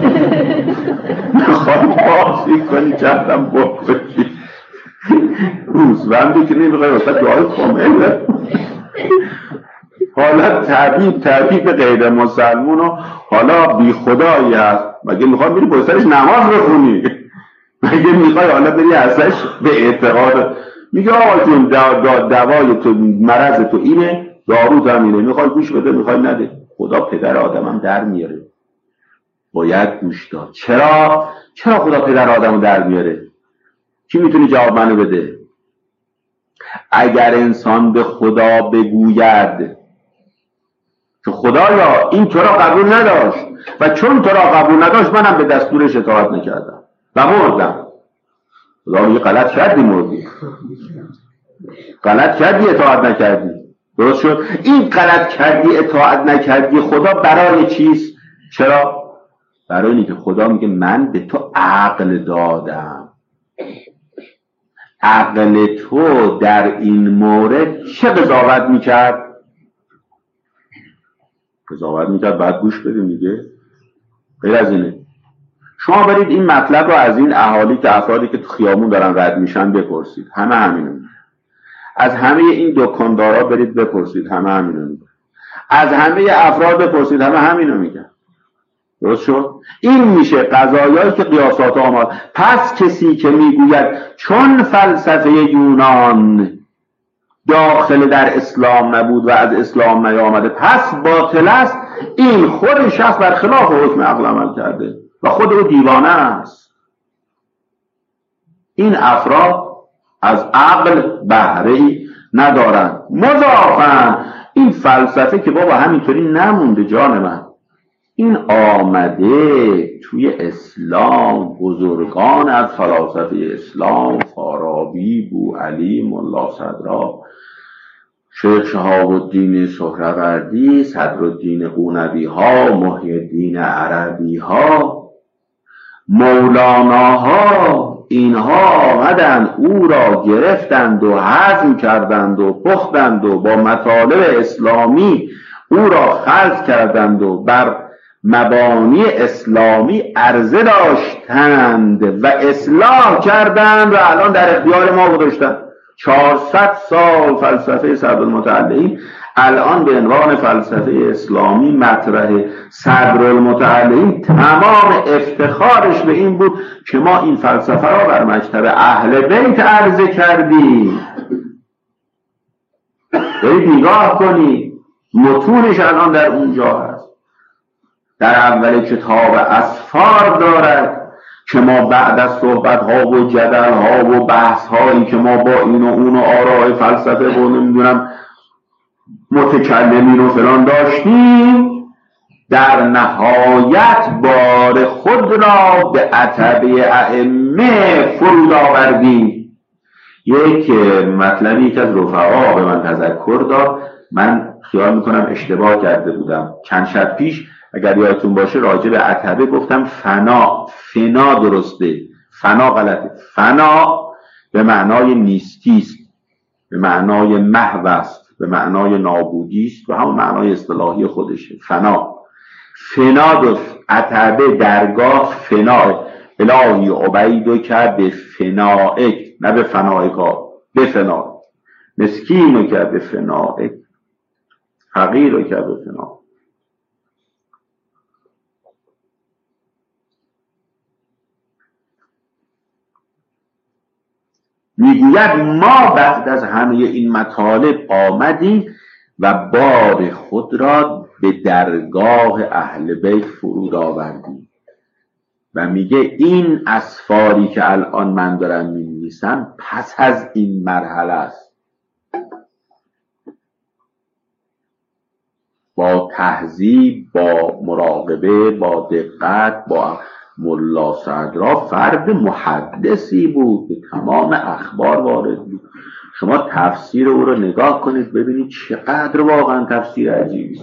میخوای بازی کنی چندم بکشی. گوسفندی که نمیخوای واسه دعای کامل. حالا طبیب طبیب غیر مسلمون و حالا بی خدایی هست، مگه میخوای بری با سرش نماز بخونی؟ مگه میخوای حالا بری ازش به اعتقاد میگه آقا جون دوای تو مرض تو اینه، داروت هم اینه، میخوای گوش بده میخوای نده. خدا پدر آدمم در میاره، باید گوش داد. چرا؟ چرا خدا پدر آدمو در میاره؟ کی میتونه جواب منو بده؟ اگر انسان به خدا بگوید که خدایا این تو را قبول نداشت و چون تو را قبول نداشت منم به دستورش اطاعت نکردم و مردم، خدا میگه غلط کردی مردی، غلط کردی اطاعت نکردی. درست شد؟ این غلط کردی اطاعت نکردی خدا برای چیست؟ چرا؟ برای اینکه خدا میگه من به تو عقل دادم، عقل تو در این مورد چه قضاوت میکرد؟ قضاوت میکرد بعد گوش بدیم دیگه، غیر از اینه. شما برید این مطلب رو از این اهالی که افرادی که تو خیابون دارن رد میشن بپرسید، همه همینو میگن. از همه این دکاندارا برید بپرسید، همه همینو میگن. از همه افراد بپرسید، همه همینو میگن. درست شد؟ این میشه قضایایی که قیاسات آمد. پس کسی که میگوید چون فلسفه یونان داخل در اسلام نبود و از اسلام نیامده پس باطل است، این خود شخص بر خلاف حکم عقل عمل کرده و خود او دیوانه است. این افراد از عقل بهره‌ای ندارند. مضافاً این فلسفه که بابا همینطوری نمونده جان من، این آمده توی اسلام. بزرگان از فلاسفه اسلام، فارابی، بوعلی، ملا صدرا، شیخ شهاب الدین سهروردی، صدرالدین قونبی ها، محی الدین عربی ها، مولانا ها، اینها آمدند او را گرفتند و هضم کردند و پختند و با مطالب اسلامی او را خلط کردند و بر مبانی اسلامی عرضه داشتند و اصلاح کردند و الان در اختیار ما گذاشتند. چهارصد سال فلسفه صدرالمتعلقین الان به عنوان فلسفه اسلامی مطرحه. صدرالمتعلقین تمام افتخارش به این بود که ما این فلسفه را بر مکتب اهل بیت عرضه کردیم. برید نگاه کنید، متونش الان در اونجا هست. در اول کتاب اسفار دارد که ما بعد از صحبت ها و جدل ها و بحث هایی که ما با این و اون و آراء فلسفه و نمیدونم متکلمین و فلان داشتیم، در نهایت بار خود را به عتبه ائمه فرود آوردیم. یک مطلبی که از رفقا به من تذکر داد، من خیال میکنم اشتباه کرده بودم چند شب پیش، اگر یادتون باشه راجع به عتبه گفتم فنا، فنا درسته، فنا غلطه. فنا به معنای نیستی است، به معنای محو است، به معنای نابودی است و همون معنای اصطلاحی خودشه. فنا فنا درست. عتبه درگاه فنا، الهی عبیدو که به فنائک، نه به فنائکا، به فنا. مسکینو که به فنائک، فقیرو که به فنا. میگوید ما بعد از همه این مطالب آمدیم و بار خود را به درگاه اهل بیت فرود آوردیم و میگه این اسفاری که الان من دارم می‌نویسم پس از این مرحله است. با تهذیب، با مراقبه، با دقت، با ملا صدرا فرد محدثی بود، به تمام اخبار وارد بود. شما تفسیر او رو نگاه کنید ببینید چقدر واقعا تفسیر عجیبی،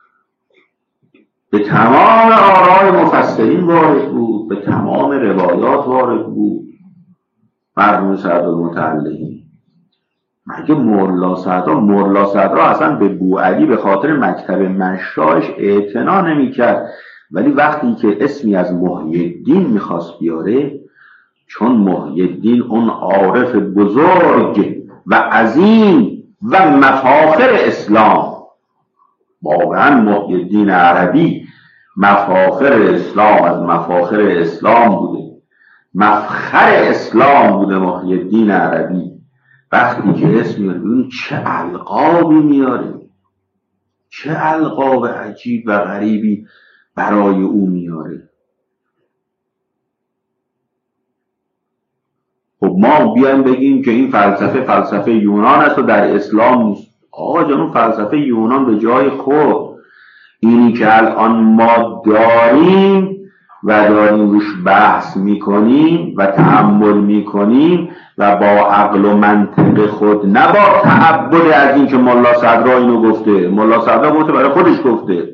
به تمام آراء مفسرین وارد بود، به تمام روایات وارد بود. مرحوم صدرالمتعلقین مگه ملا صدرا ملا صدرا اصلا به بوعلی به خاطر مکتب مشایخ اعتنا نمی‌کرد، ولی وقتی که اسمی از محی الدین میخواست بیاره، چون محی الدین اون عارف بزرگ و عظیم و مفاخر اسلام واقعا محی الدین عربی مفاخر اسلام از مفاخر اسلام بوده، مفخر اسلام بوده محی الدین عربی. وقتی که اسم میاره چه القابی میاره، چه القاب عجیب و غریبی برای او میاره. خب ما بیایم بگیم که این فلسفه فلسفه یونان است و در اسلام نیست. آقا جان فلسفه یونان به جای خود، اینی که الان ما داریم و داریم روش بحث میکنیم و تأمل میکنیم و با عقل و منطق خود، نه با تعبد از این که ملا صدرا اینو گفته، ملا صدرا گفته برای خودش گفته،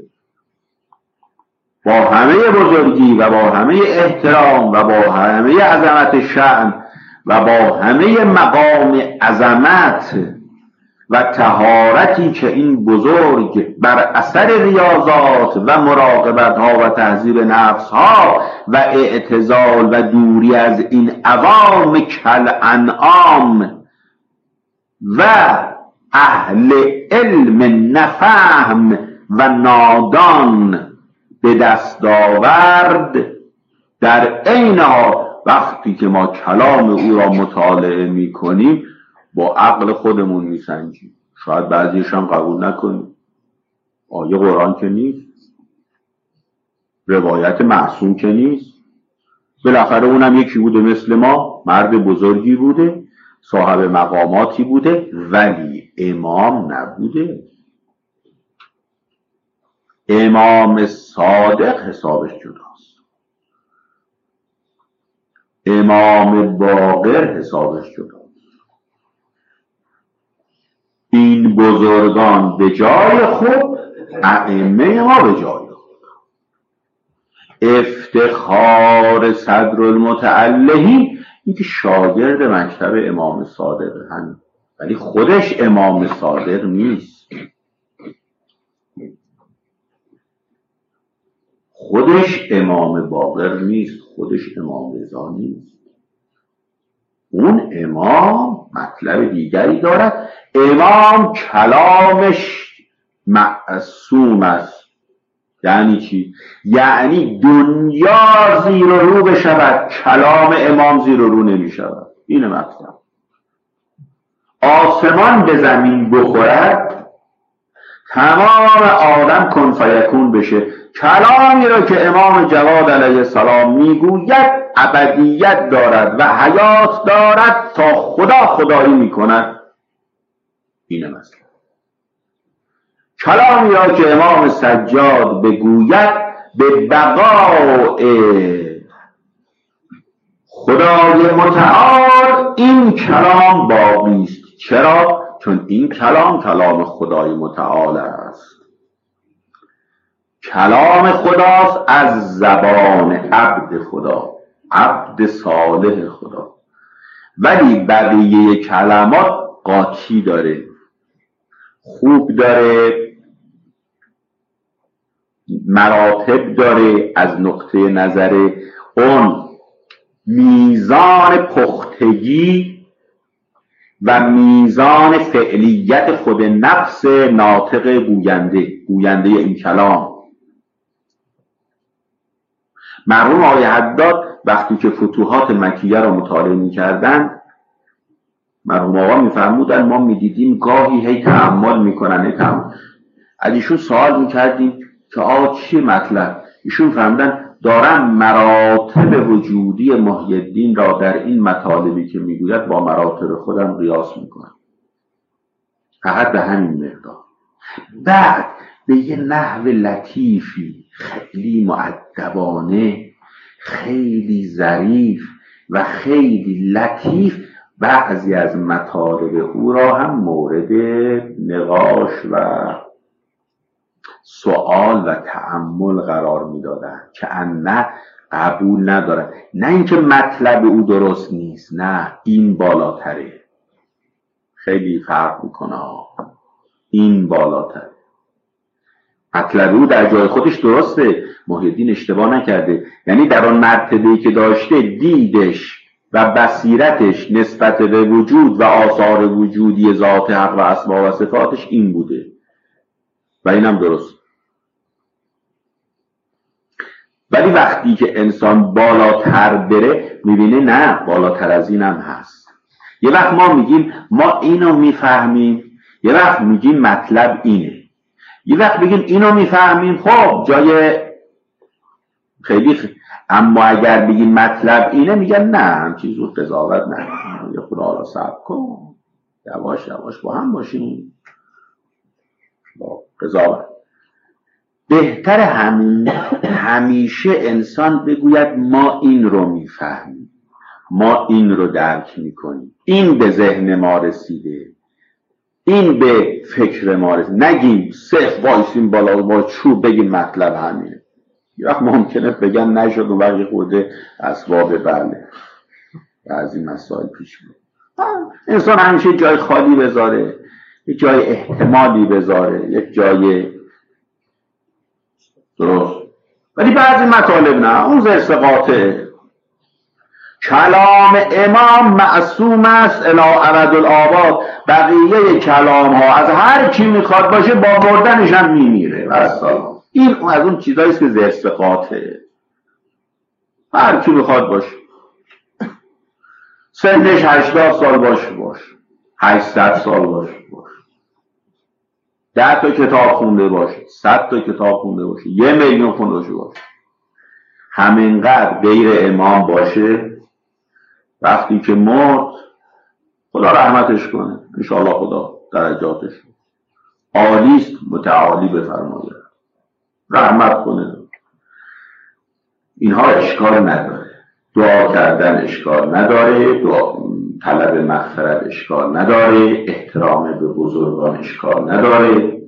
با همه بزرگی و با همه احترام و با همه عظمت شأن و با همه مقام عظمت و طهارتی که این بزرگ بر اثر ریاضات و مراقبت ها و تهذیب نفس ها و اعتزال و دوری از این عوام کل انعام و اهل علم نفهم و نادان به دست آورد، در عین حال وقتی که ما کلام او را مطالعه می کنیم با عقل خودمون می سنجیم. شاید بعضیش هم قبول نکنیم، آیه قرآن که نیست، روایت معصوم که نیست، بالاخره اونم یکی بوده مثل ما، مرد بزرگی بوده، صاحب مقاماتی بوده، ولی امام نبوده. امام صادق حسابش جداست، امام باقر حسابش جداست. این بزرگان به جای خود، ائمه ما به جای خود. افتخار صدر المتعلهی این که شاگرد مکتب امام صادق هم، ولی خودش امام صادق نیست، خودش امام باقر نیست، خودش امام رضا نیست. اون امام مطلب دیگری دارد. امام کلامش معصوم است. یعنی چی؟ یعنی دنیا زیر و رو بشود، کلام امام زیر و رو نمی شود. این مطلب. آسمان به زمین بخورد، تمام آدم کن فیکون بشه. کلامی را که امام جواد علیه السلام میگوید ابدیت دارد و حیات دارد تا خدا خدایی میکند. اینه مثلا کلامی را که امام سجاد بگوید به بقاء خدای متعال این کلام باقی است. چرا؟ چون این کلام کلام خدای متعال است، کلام خداست از زبان عبد خدا، عبد صالح خدا. ولی بقیه کلمات قاطی داره، خوب داره، مراتب داره، از نقطه نظر اون میزان پختگی و میزان فعلیت خود نفس ناطق گوینده گوینده این کلام. مرحوم آقای حداد وقتی که فتوحات مکیه را مطالعه می‌کردند، مرحوم آقا می‌فرمودند ما می‌دیدیم گاهی هی تأمل می‌کنن، هی تأمل. از ایشون سوال می‌کردیم که آقا چی مطلب؟ ایشون فهمیدن دارن مراتب وجودی محی الدین را در این مطالبی که میگوید با مراتب خودم قیاس میکنن، فقط به همین مقدار. بعد به یه نحو لطیفی، خیلی مؤدبانه، خیلی ظریف و خیلی لطیف بعضی از مطالب او را هم مورد نقاش و سوال و تأمل قرار میدادن که نه قبول ندارن، نه اینکه مطلب او درست نیست، نه این بالاتره، خیلی فرق میکنه، این بالاتره. مطلب او در جای خودش درسته، محی الدین اشتباه نکرده، یعنی در آن مرتبه‌ای که داشته دیدش و بصیرتش نسبت به وجود و آثار وجودی ذات حق و اسما و صفاتش این بوده. و اینم درست. ولی وقتی که انسان بالاتر بره میبینه نه، بالاتر از اینم هست. یه وقت ما میگیم ما اینو میفهمیم، یه وقت میگیم مطلب اینه، یه وقت بگیم اینو میفهمیم خب جای خیلی خ... اما اگر بگیم مطلب اینه میگن نه همچین زود قضاوت نه، یه خدا را صبر کن، یواش یواش با هم باشیم با قضاوت. بهتر همین همیشه انسان بگوید ما این رو میفهمیم، ما این رو درک میکنیم، این به ذهن ما رسیده، این به فکر ما رسیده. نگیم صرف وایسیم بالا با چوب بگیم مطلب همینه. یه وقت ممکنه بگن نشد و وقتی خوده اسباب بله بعضی مسائل پیش میاد. انسان همیشه جای خالی بذاره، یک جای احتمالی بذاره، یک جای درست. ولی بعضی مطالب نه، اون زرس قاطعه. کلام امام معصوم است الی ابد الآباد. بقیه کلام ها از هر کی میخواد باشه با مردنش هم میمیره. والسلام. این از اون چیزایی است که زرس قاطعه. هر کی میخواد باشه، سنش هشتاد سال باشه باشه، هشتصد سال باشه باشه، ده تا کتاب خونده باشه، صد تا کتاب خونده باشه، یه میلیون خونده باشه، همینقدر غیر امام باشه، وقتی که مرد خدا رحمتش کنه انشاءالله، خدا درجاتش عالیست، متعالی بفرماید، رحمت کنه. اینها اشکال نداره، دعا کردن اشکال نداره، دعا طلب مغفرت اشکال نداره، احترام به بزرگان اشکال نداره،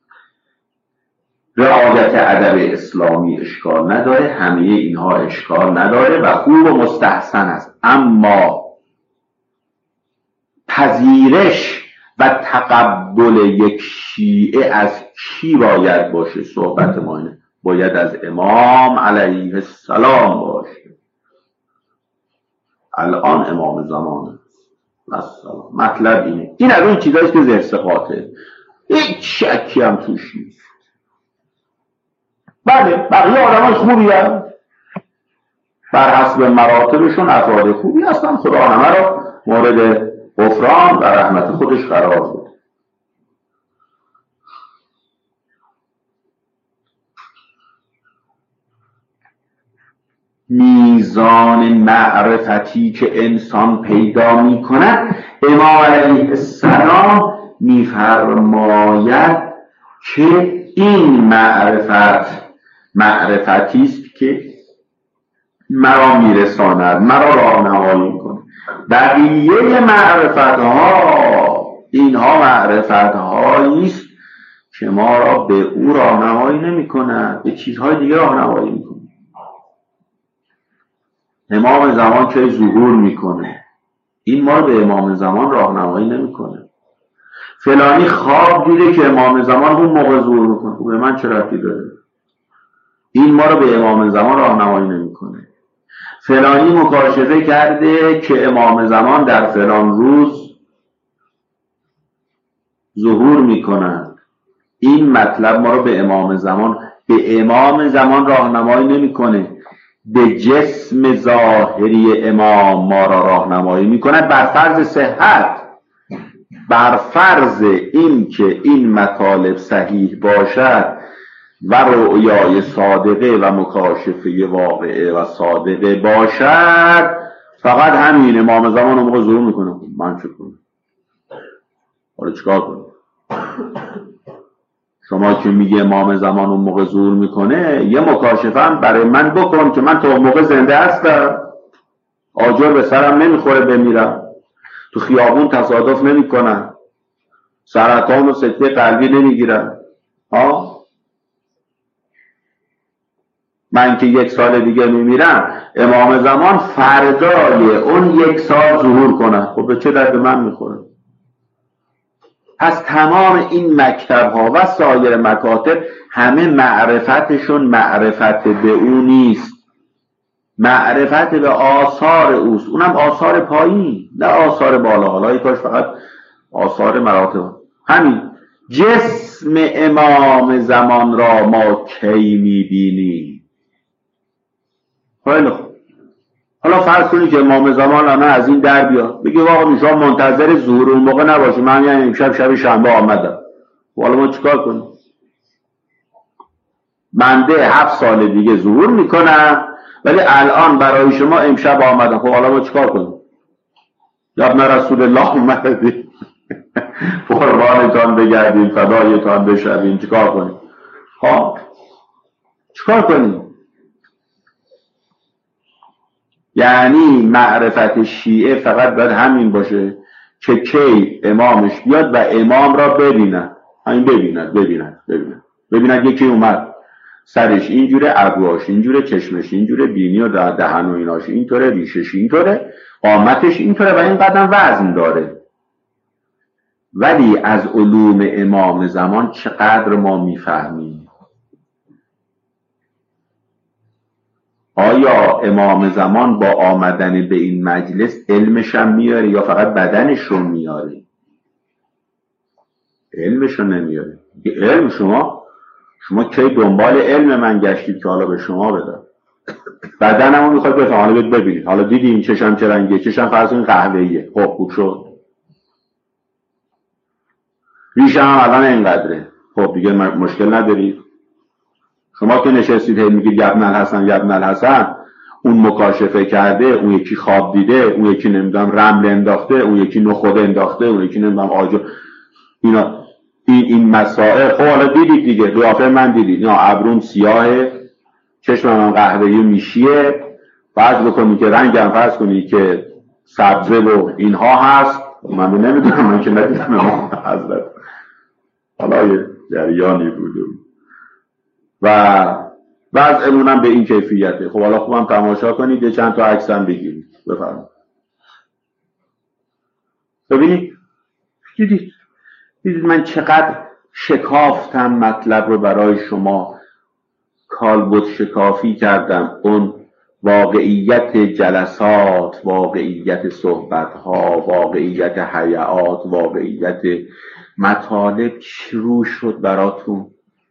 رعایت ادب اسلامی اشکال نداره، همه اینها اشکال نداره و خوب و مستحسن است. اما پذیرش و تقبل یک شیعه از کی باید باشه؟ صحبت ما اینه، باید از امام علیه السلام باشه. الان امام زمانه. مطلب اینه. این از اون چیزاییست که زرس قاطعه، هیچ شکی هم توش نیست. بله بقیه آدمای خوبی هم بر حسب مراتبشون افراد خوبی هستن، خدا همه را مورد غفران و رحمت خودش قرار بده. میزان معرفتی که انسان پیدا می کند، امام علیه السلام میفرماید که این معرفت معرفتی است که مرا میرساند، مرا راهنمایی میکنه. بقیه معرفت ها اینها معرفت هایی است که ما را به او راهنمایی نمیکنند، به چیزهای دیگه راهنمایی میکنه. امام زمان که ظهور میکنه، این ما رو به امام زمان راهنمایی نمیکنه. فلانی خواب دیده که امام زمان اون موقع ظهور میکنه، به من چه ربطی داره؟ این ما رو به امام زمان راهنمایی نمیکنه. فلانی مکاشفه کرده که امام زمان در فلان روز ظهور میکنند، این مطلب ما رو به امام زمان به امام زمان راهنمایی نمیکنه، به جسم ظاهری امام ما را راهنمایی میکند، بر فرض صحت، بر فرض این که این مطالب صحیح باشد و رؤیای صادقه و مکاشفه واقعه و صادقه باشد. فقط همین امام زمان رو موقع ظهور میکنه، من چه کنم؟ حالا چیکار کنم؟ شما که میگه امام زمان اون موقع ظهور میکنه، یه مکاشفه هم برای من بکن که من تا اون موقع زنده هستم، آجر به سرم نمیخوره بمیرم، تو خیابون تصادف نمیکنم، سرطان و سکته قلبی نمیگیرم. ها من که یک سال دیگه میمیرم، امام زمان فردای اون یک سال ظهور کنه، خب به چه درد من میخوره؟ پس تمام این مکتب ها و سایر مکاتب همه معرفتشون معرفت به او نیست، معرفت به آثار اوست، اونم آثار پایین نه آثار بالا. حالا کاش فقط آثار مراتب. همین جسم امام زمان را ما کی میبینیم؟ خیلی خوب، حالا فرض کنید که امام زمان الان از این در بیاد بگه واقعا شما منتظر ظهور اون موقع نباشید، من یعنی امشب شب شنبه آمدم. حالا ما چیکار کنیم؟ بنده هفت سال دیگه ظهور میکنم ولی الان برای شما امشب آمدم. خب حالا ما چیکار کنیم؟ یا ابن رسول الله اومدید قربانتان بگردیم، فدایتان بشویم، چیکار کنیم؟ ها چیکار کنیم؟ یعنی معرفت شیعه فقط باید همین باشه که کی امامش بیاد و امام را ببینن، همین ببینن ببینن ببینن ببینن یکی اومد سرش اینجوره، ابروهاش اینجوره، چشمش اینجوره، بینی و دهن و ایناش اینطوره، ریشش اینطوره، قامتش اینطوره و این قدم وزن داره. ولی از علوم امام زمان چقدر ما میفهمیم؟ آیا امام زمان با آمدن به این مجلس علمش هم میاره یا فقط بدنش رو میاره؟ علمش رو نمیاره. علم شما شما کی دنبال علم من گشتید که حالا به شما بدم؟ بدنم رو میخواید بفهم، حالا ببینید، حالا دیدی این چشم چه رنگیه؟ چشم فرض کنید قهوه‌ایه. خب خوب شد. ریشم هم الان اینقدره. خب دیگه مشکل ندارید. شما که نشستید هی میگید ابن الحسن ابن الحسن، اون مکاشفه کرده، اون یکی خواب دیده، اون یکی نمیدونم رمل انداخته، اون یکی نخود انداخته، اون یکی نمیدونم آجر، اینا این این مسائل. خب حالا دیدید دیگه، قیافه من دیدید، اینا ابروم سیاهه، چشمم هم قهوه‌ای میشیه، فرض بکنید که رنگم فرض کنید که سبزه و اینها هست. من نمیدونم، من که ندیدم امام حضرت، حالا یه جریانی بوده و وضعمونم به این کیفیته. خب حالا خوبم تماشا کنید، یه چند تا عکسم بگیرید. بفرمایید. ببینید دیدید دیدید من چقدر شکافتم مطلب رو برای شما، کالبد شکافی کردم. اون واقعیت جلسات، واقعیت صحبت‌ها، واقعیت حیات، واقعیت مطالب شروع شد براتون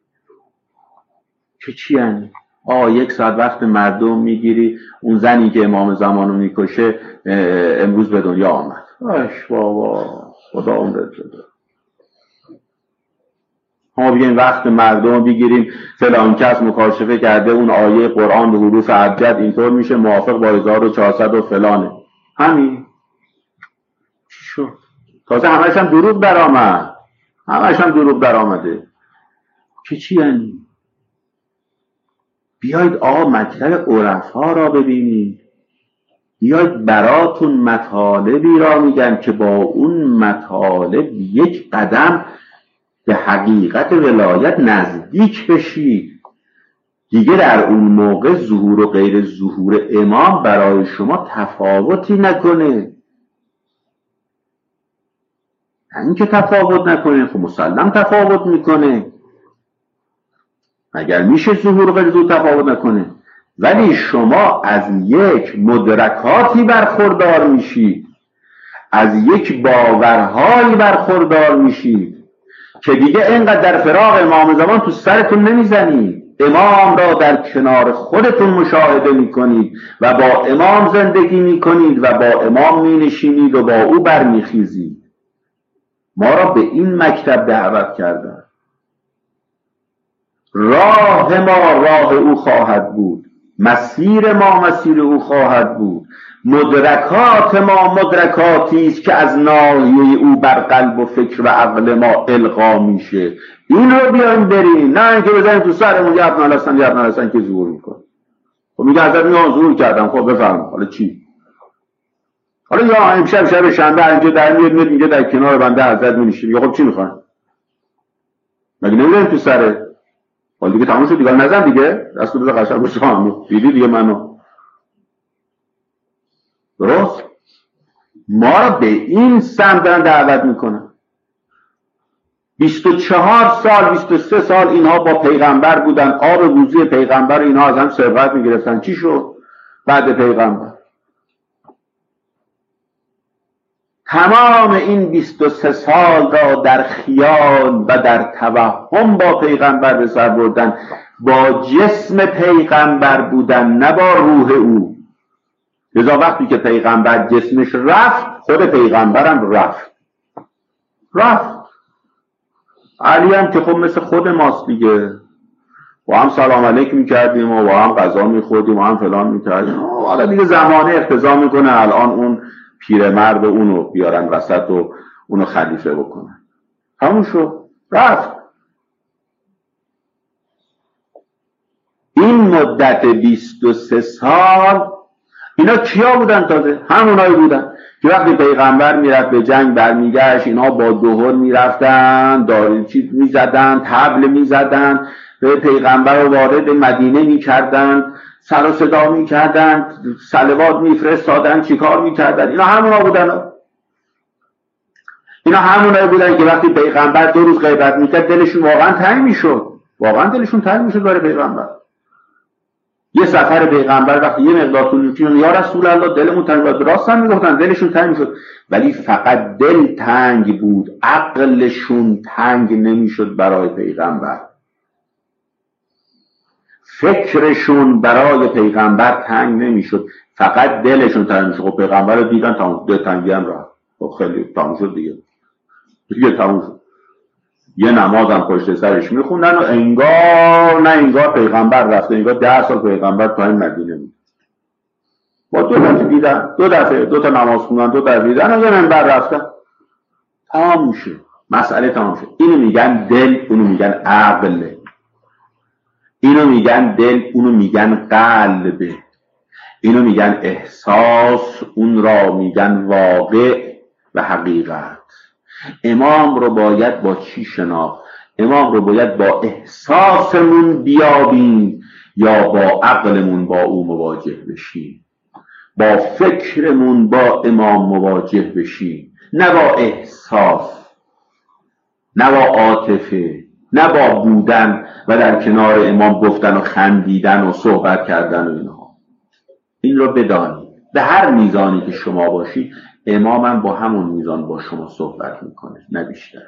که چی یعنی؟ آه یک ساعت وقت مردم میگیری، اون زنی که امام زمانو میکشه امروز به دنیا آمد. اش بابا خدا عمرت بده. ما بگیم وقت مردم بگیریم فلان کس مکاشفه کرده اون آیه قرآن به حروف ابجد اینطور میشه موافق با هزار و چهارصد و فلانه. همین چی شد؟ تازه همش هم دروغ در آمد، همش هم دروغ در آمده که چی یعنی؟ بیایید آقا مکتب عرفا را ببینید، بیایید براتون مطالبی را میگن که با اون مطالب یک قدم به حقیقت ولایت نزدیک بشید. دیگه در اون موقع ظهور و غیر ظهور امام برای شما تفاوتی نکنه. این که تفاوت نکنه، خب مسلم تفاوت میکنه. اگر میشه ظهور و غیر ظهور تفاوت نکنه، ولی شما از یک مدرکاتی برخوردار میشید، از یک باورهایی برخوردار میشید که دیگه اینقدر در فراق امام زمان تو سرتون نمیزنید. امام را در کنار خودتون مشاهده میکنید و با امام زندگی میکنید و با امام مینشینید و با او برمیخیزید. ما را به این مکتب دعوت کردن. راه ما راه او خواهد بود، مسیر ما مسیر او خواهد بود، مدرکات ما مدرکاتی است که از ناحیه او بر قلب و فکر و عقل ما القا میشه. این رو بیایم بریم، نه اینکه بزنیم تو سرمون یه ابن الحسن یه ابن الحسن که ظهور میکنه. خب میگه حضرت میان ظهور کردم. خب بفرم حالا چی؟ حالا یا امشب شب شنبه اینجا در میاد میاد اینجا در کنار بنده حضرت مینشینه. خب چی میخوان؟ مگه نمیدونیم تو سره؟ حالا دیگه تموم شد دیگه، نزن دیگه، دستو بذار قشنگ بشه همون دیدی دیگه منو. درست؟ ما را به این سمت دارن دعوت میکنن. بیست و چهار سال بیست و سه سال اینها با پیغمبر بودن، آب وضوی پیغمبر اینها از هم سرقت میگرفتن. چی شد بعد پیغمبر؟ تمام این بیست و سه سال را در خیال و در توهم با پیغمبر به سر بردن، با جسم پیغمبر بودن، نه با روح او. لذا وقتی که پیغمبر جسمش رفت، خود پیغمبرم رفت رفت علی هم که خب مثل خود ماست دیگه، با هم سلام علیک میکردیم و با هم غذا میخوردیم و هم فلان میکردیم. حالا دیگه زمانه اقتضا میکنه الان اون پیرمرد اونو بیارن وسط و اونو خلیفه بکنن. همون شد، رفت. این مدت بیست و سه سال اینا کیا بودن؟ تازه همونایی بودن که وقتی پیغمبر میرفت به جنگ برمیگشت، اینا با دهل میرفتن، داری چیز میزدن، طبل میزدن، به پیغمبر رو وارد مدینه میکردن، سر و صدا میکردن، صلوات میفرستادن، چیکار میکردن؟ اینا همونا بودن. اینا همونایی بودن که وقتی پیغمبر دو روز غیبت میکرد دلشون واقعا تنگ میشد، واقعا دلشون تنگ میشد برای پیغمبر. یه سفر پیغمبر وقتی یه مقدار طول می‌کشید، یا رسول الله دلمون تنگ بود، راست هم میگفتن دلشون تنگ میشد، ولی فقط دل تنگ بود، عقلشون تنگ نمیشد برای پیغمبر، فکرشون برای پیغمبر تنگ نمیشد، فقط دلشون تنگ میشد. خب پیغمبر رو دیدن، تمام دل تنگی هم رفت. خب خیلی تمام شد دیگه، دیگه تمام شد. یه نماز هم پشت سرش میخوندن و انگار نه انگار پیغمبر رفته، انگار ده سال پیغمبر تا این مدینه بود. با دو دفعه دیدن، دو دفعه دو تا نماز خوندن، دو دفعه دیدن و یه منبر رفتن، تمام میشه مسئله، تمام شد. اینو میگن دل، اونو میگن عقل. اینو میگن دل، اونو میگن قلب. اینو میگن احساس، اون را میگن واقع و حقیقت. امام رو باید با چی شناخت؟ امام رو باید با احساسمون بیابیم یا با عقلمون با او مواجه بشیم، با فکرمون با امام مواجه بشیم، نه با احساس، نه با عاطفه، نه با بودن و در کنار امام گفتن و خندیدن و صحبت کردن و اینها. این رو بدانید به هر میزانی که شما باشید امامم با همون میزان با شما صحبت میکنه، نه بیشتر.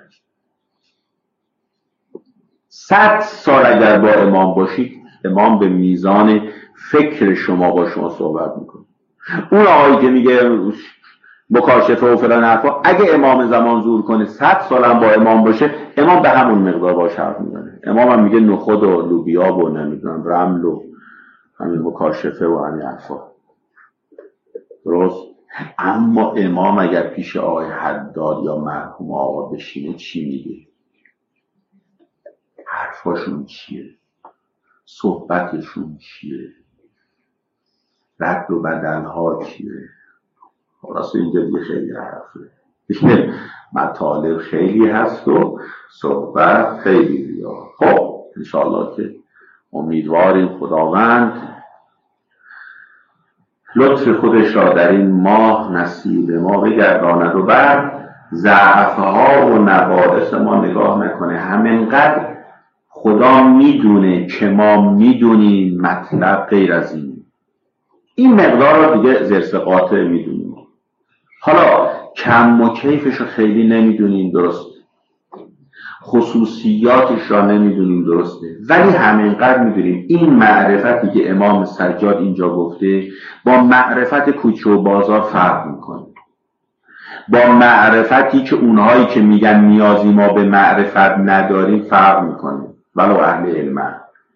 صد سال اگر با امام باشید امام به میزان فکر شما با شما صحبت میکنه. اون آقایی که میگه مکاشفه و فلان حرفا، اگه امام زمان زور کنه صد سال هم با امام باشه، امام به همون مقدار باش حرف میزنه. امام هم میگه نخود و لوبیا و نمیدونم رمل و همین مکاشفه و همین حرفا، درست؟ اما امام اگر پیش آقای حداد یا مرحوم آقا بشینه چی میگه؟ حرفاشون چیه؟ صحبتشون چیه؟ رد و بدلها چیه؟ خلاص اینجا دیگه خیلی حرفه دیگه، مطالب خیلی هست و صحبت خیلی زیاد. خب انشاءالله که امیدواریم خداوند لطف خودش را در این ماه نصیب ما بگرداند و بعد ضعفها و نواقص ما نگاه نکنه. همینقدر خدا میدونه که ما میدونیم، مطلب غیر از این. این مقدار را دیگه زرس قاطع میدونیم. حالا کم و کیفش رو خیلی نمیدونیم، درست، خصوصیاتش را نمیدونیم، درسته، ولی همینقدر میدونیم این معرفتی که امام سجاد اینجا گفته با معرفت کوچه و بازار فرق میکنه، با معرفتی که اونهایی که میگن نیازی ما به معرفت نداریم فرق میکنه، ولو اهل علم.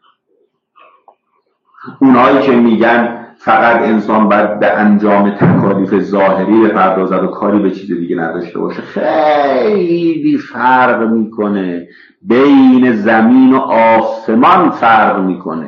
اونهایی که میگن فقط انسان باید به انجام تکالیف ظاهری بپردازد و کاری به چیز دیگه نداشته باشه، خیلی فرق میکنه، بین زمین و آسمان فرق میکنه.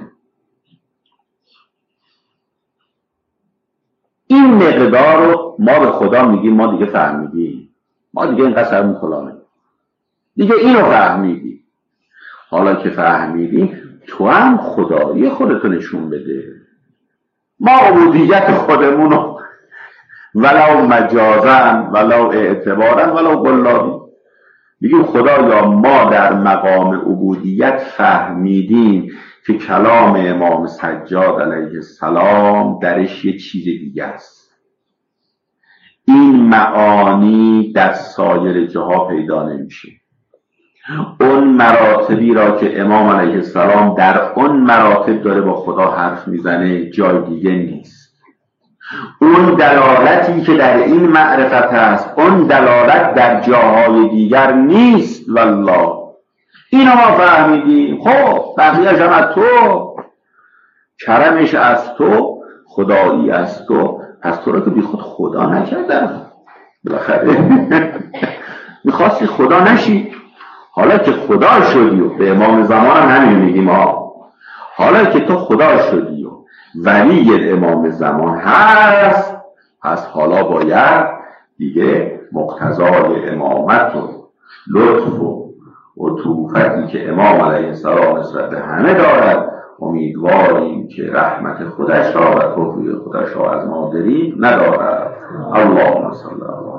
این مقدار رو ما به خدا میگیم ما دیگه فهمیدیم، ما دیگه اینقدر سرمون کلانه، دیگه اینو فهمیدیم. حالا که فهمیدیم تو هم خدایی خودتو نشون بده. ما عبودیت خودمونو ولو مجازن ولو اعتبارن ولو قلابی میگیم خدایا ما در مقام عبودیت فهمیدیم که کلام امام سجاد علیه السلام درش یه چیز دیگه است. این معانی در سایر جاها پیدا نمیشه. اون مراتبی را که امام علیه السلام در اون مراتب داره با خدا حرف میزنه جای دیگه نیست. اون دلالتی که در این معرفت هست اون دلالت در جاهای دیگر نیست. والله اینو ما فهمیدیم. خب بقیه‌اش هم از تو، کرمش از تو، خدایی از تو، پس تو را که بی خود خدا نکردم. بالاخره میخواستی خدا نشی، حالا که خدا شدی و به امام زمان هم همین میگیم ها، حالا که تو خدا شدی و ولی امام زمان هست، پس حالا باید دیگه مقتضای امامت و لطف و عطوفتی که امام علیه السلام نسبت به همه دارد، امیدواریم که رحمت خودش را و توفیق خودش را از ما دریغ ندارد. اللهم صل علی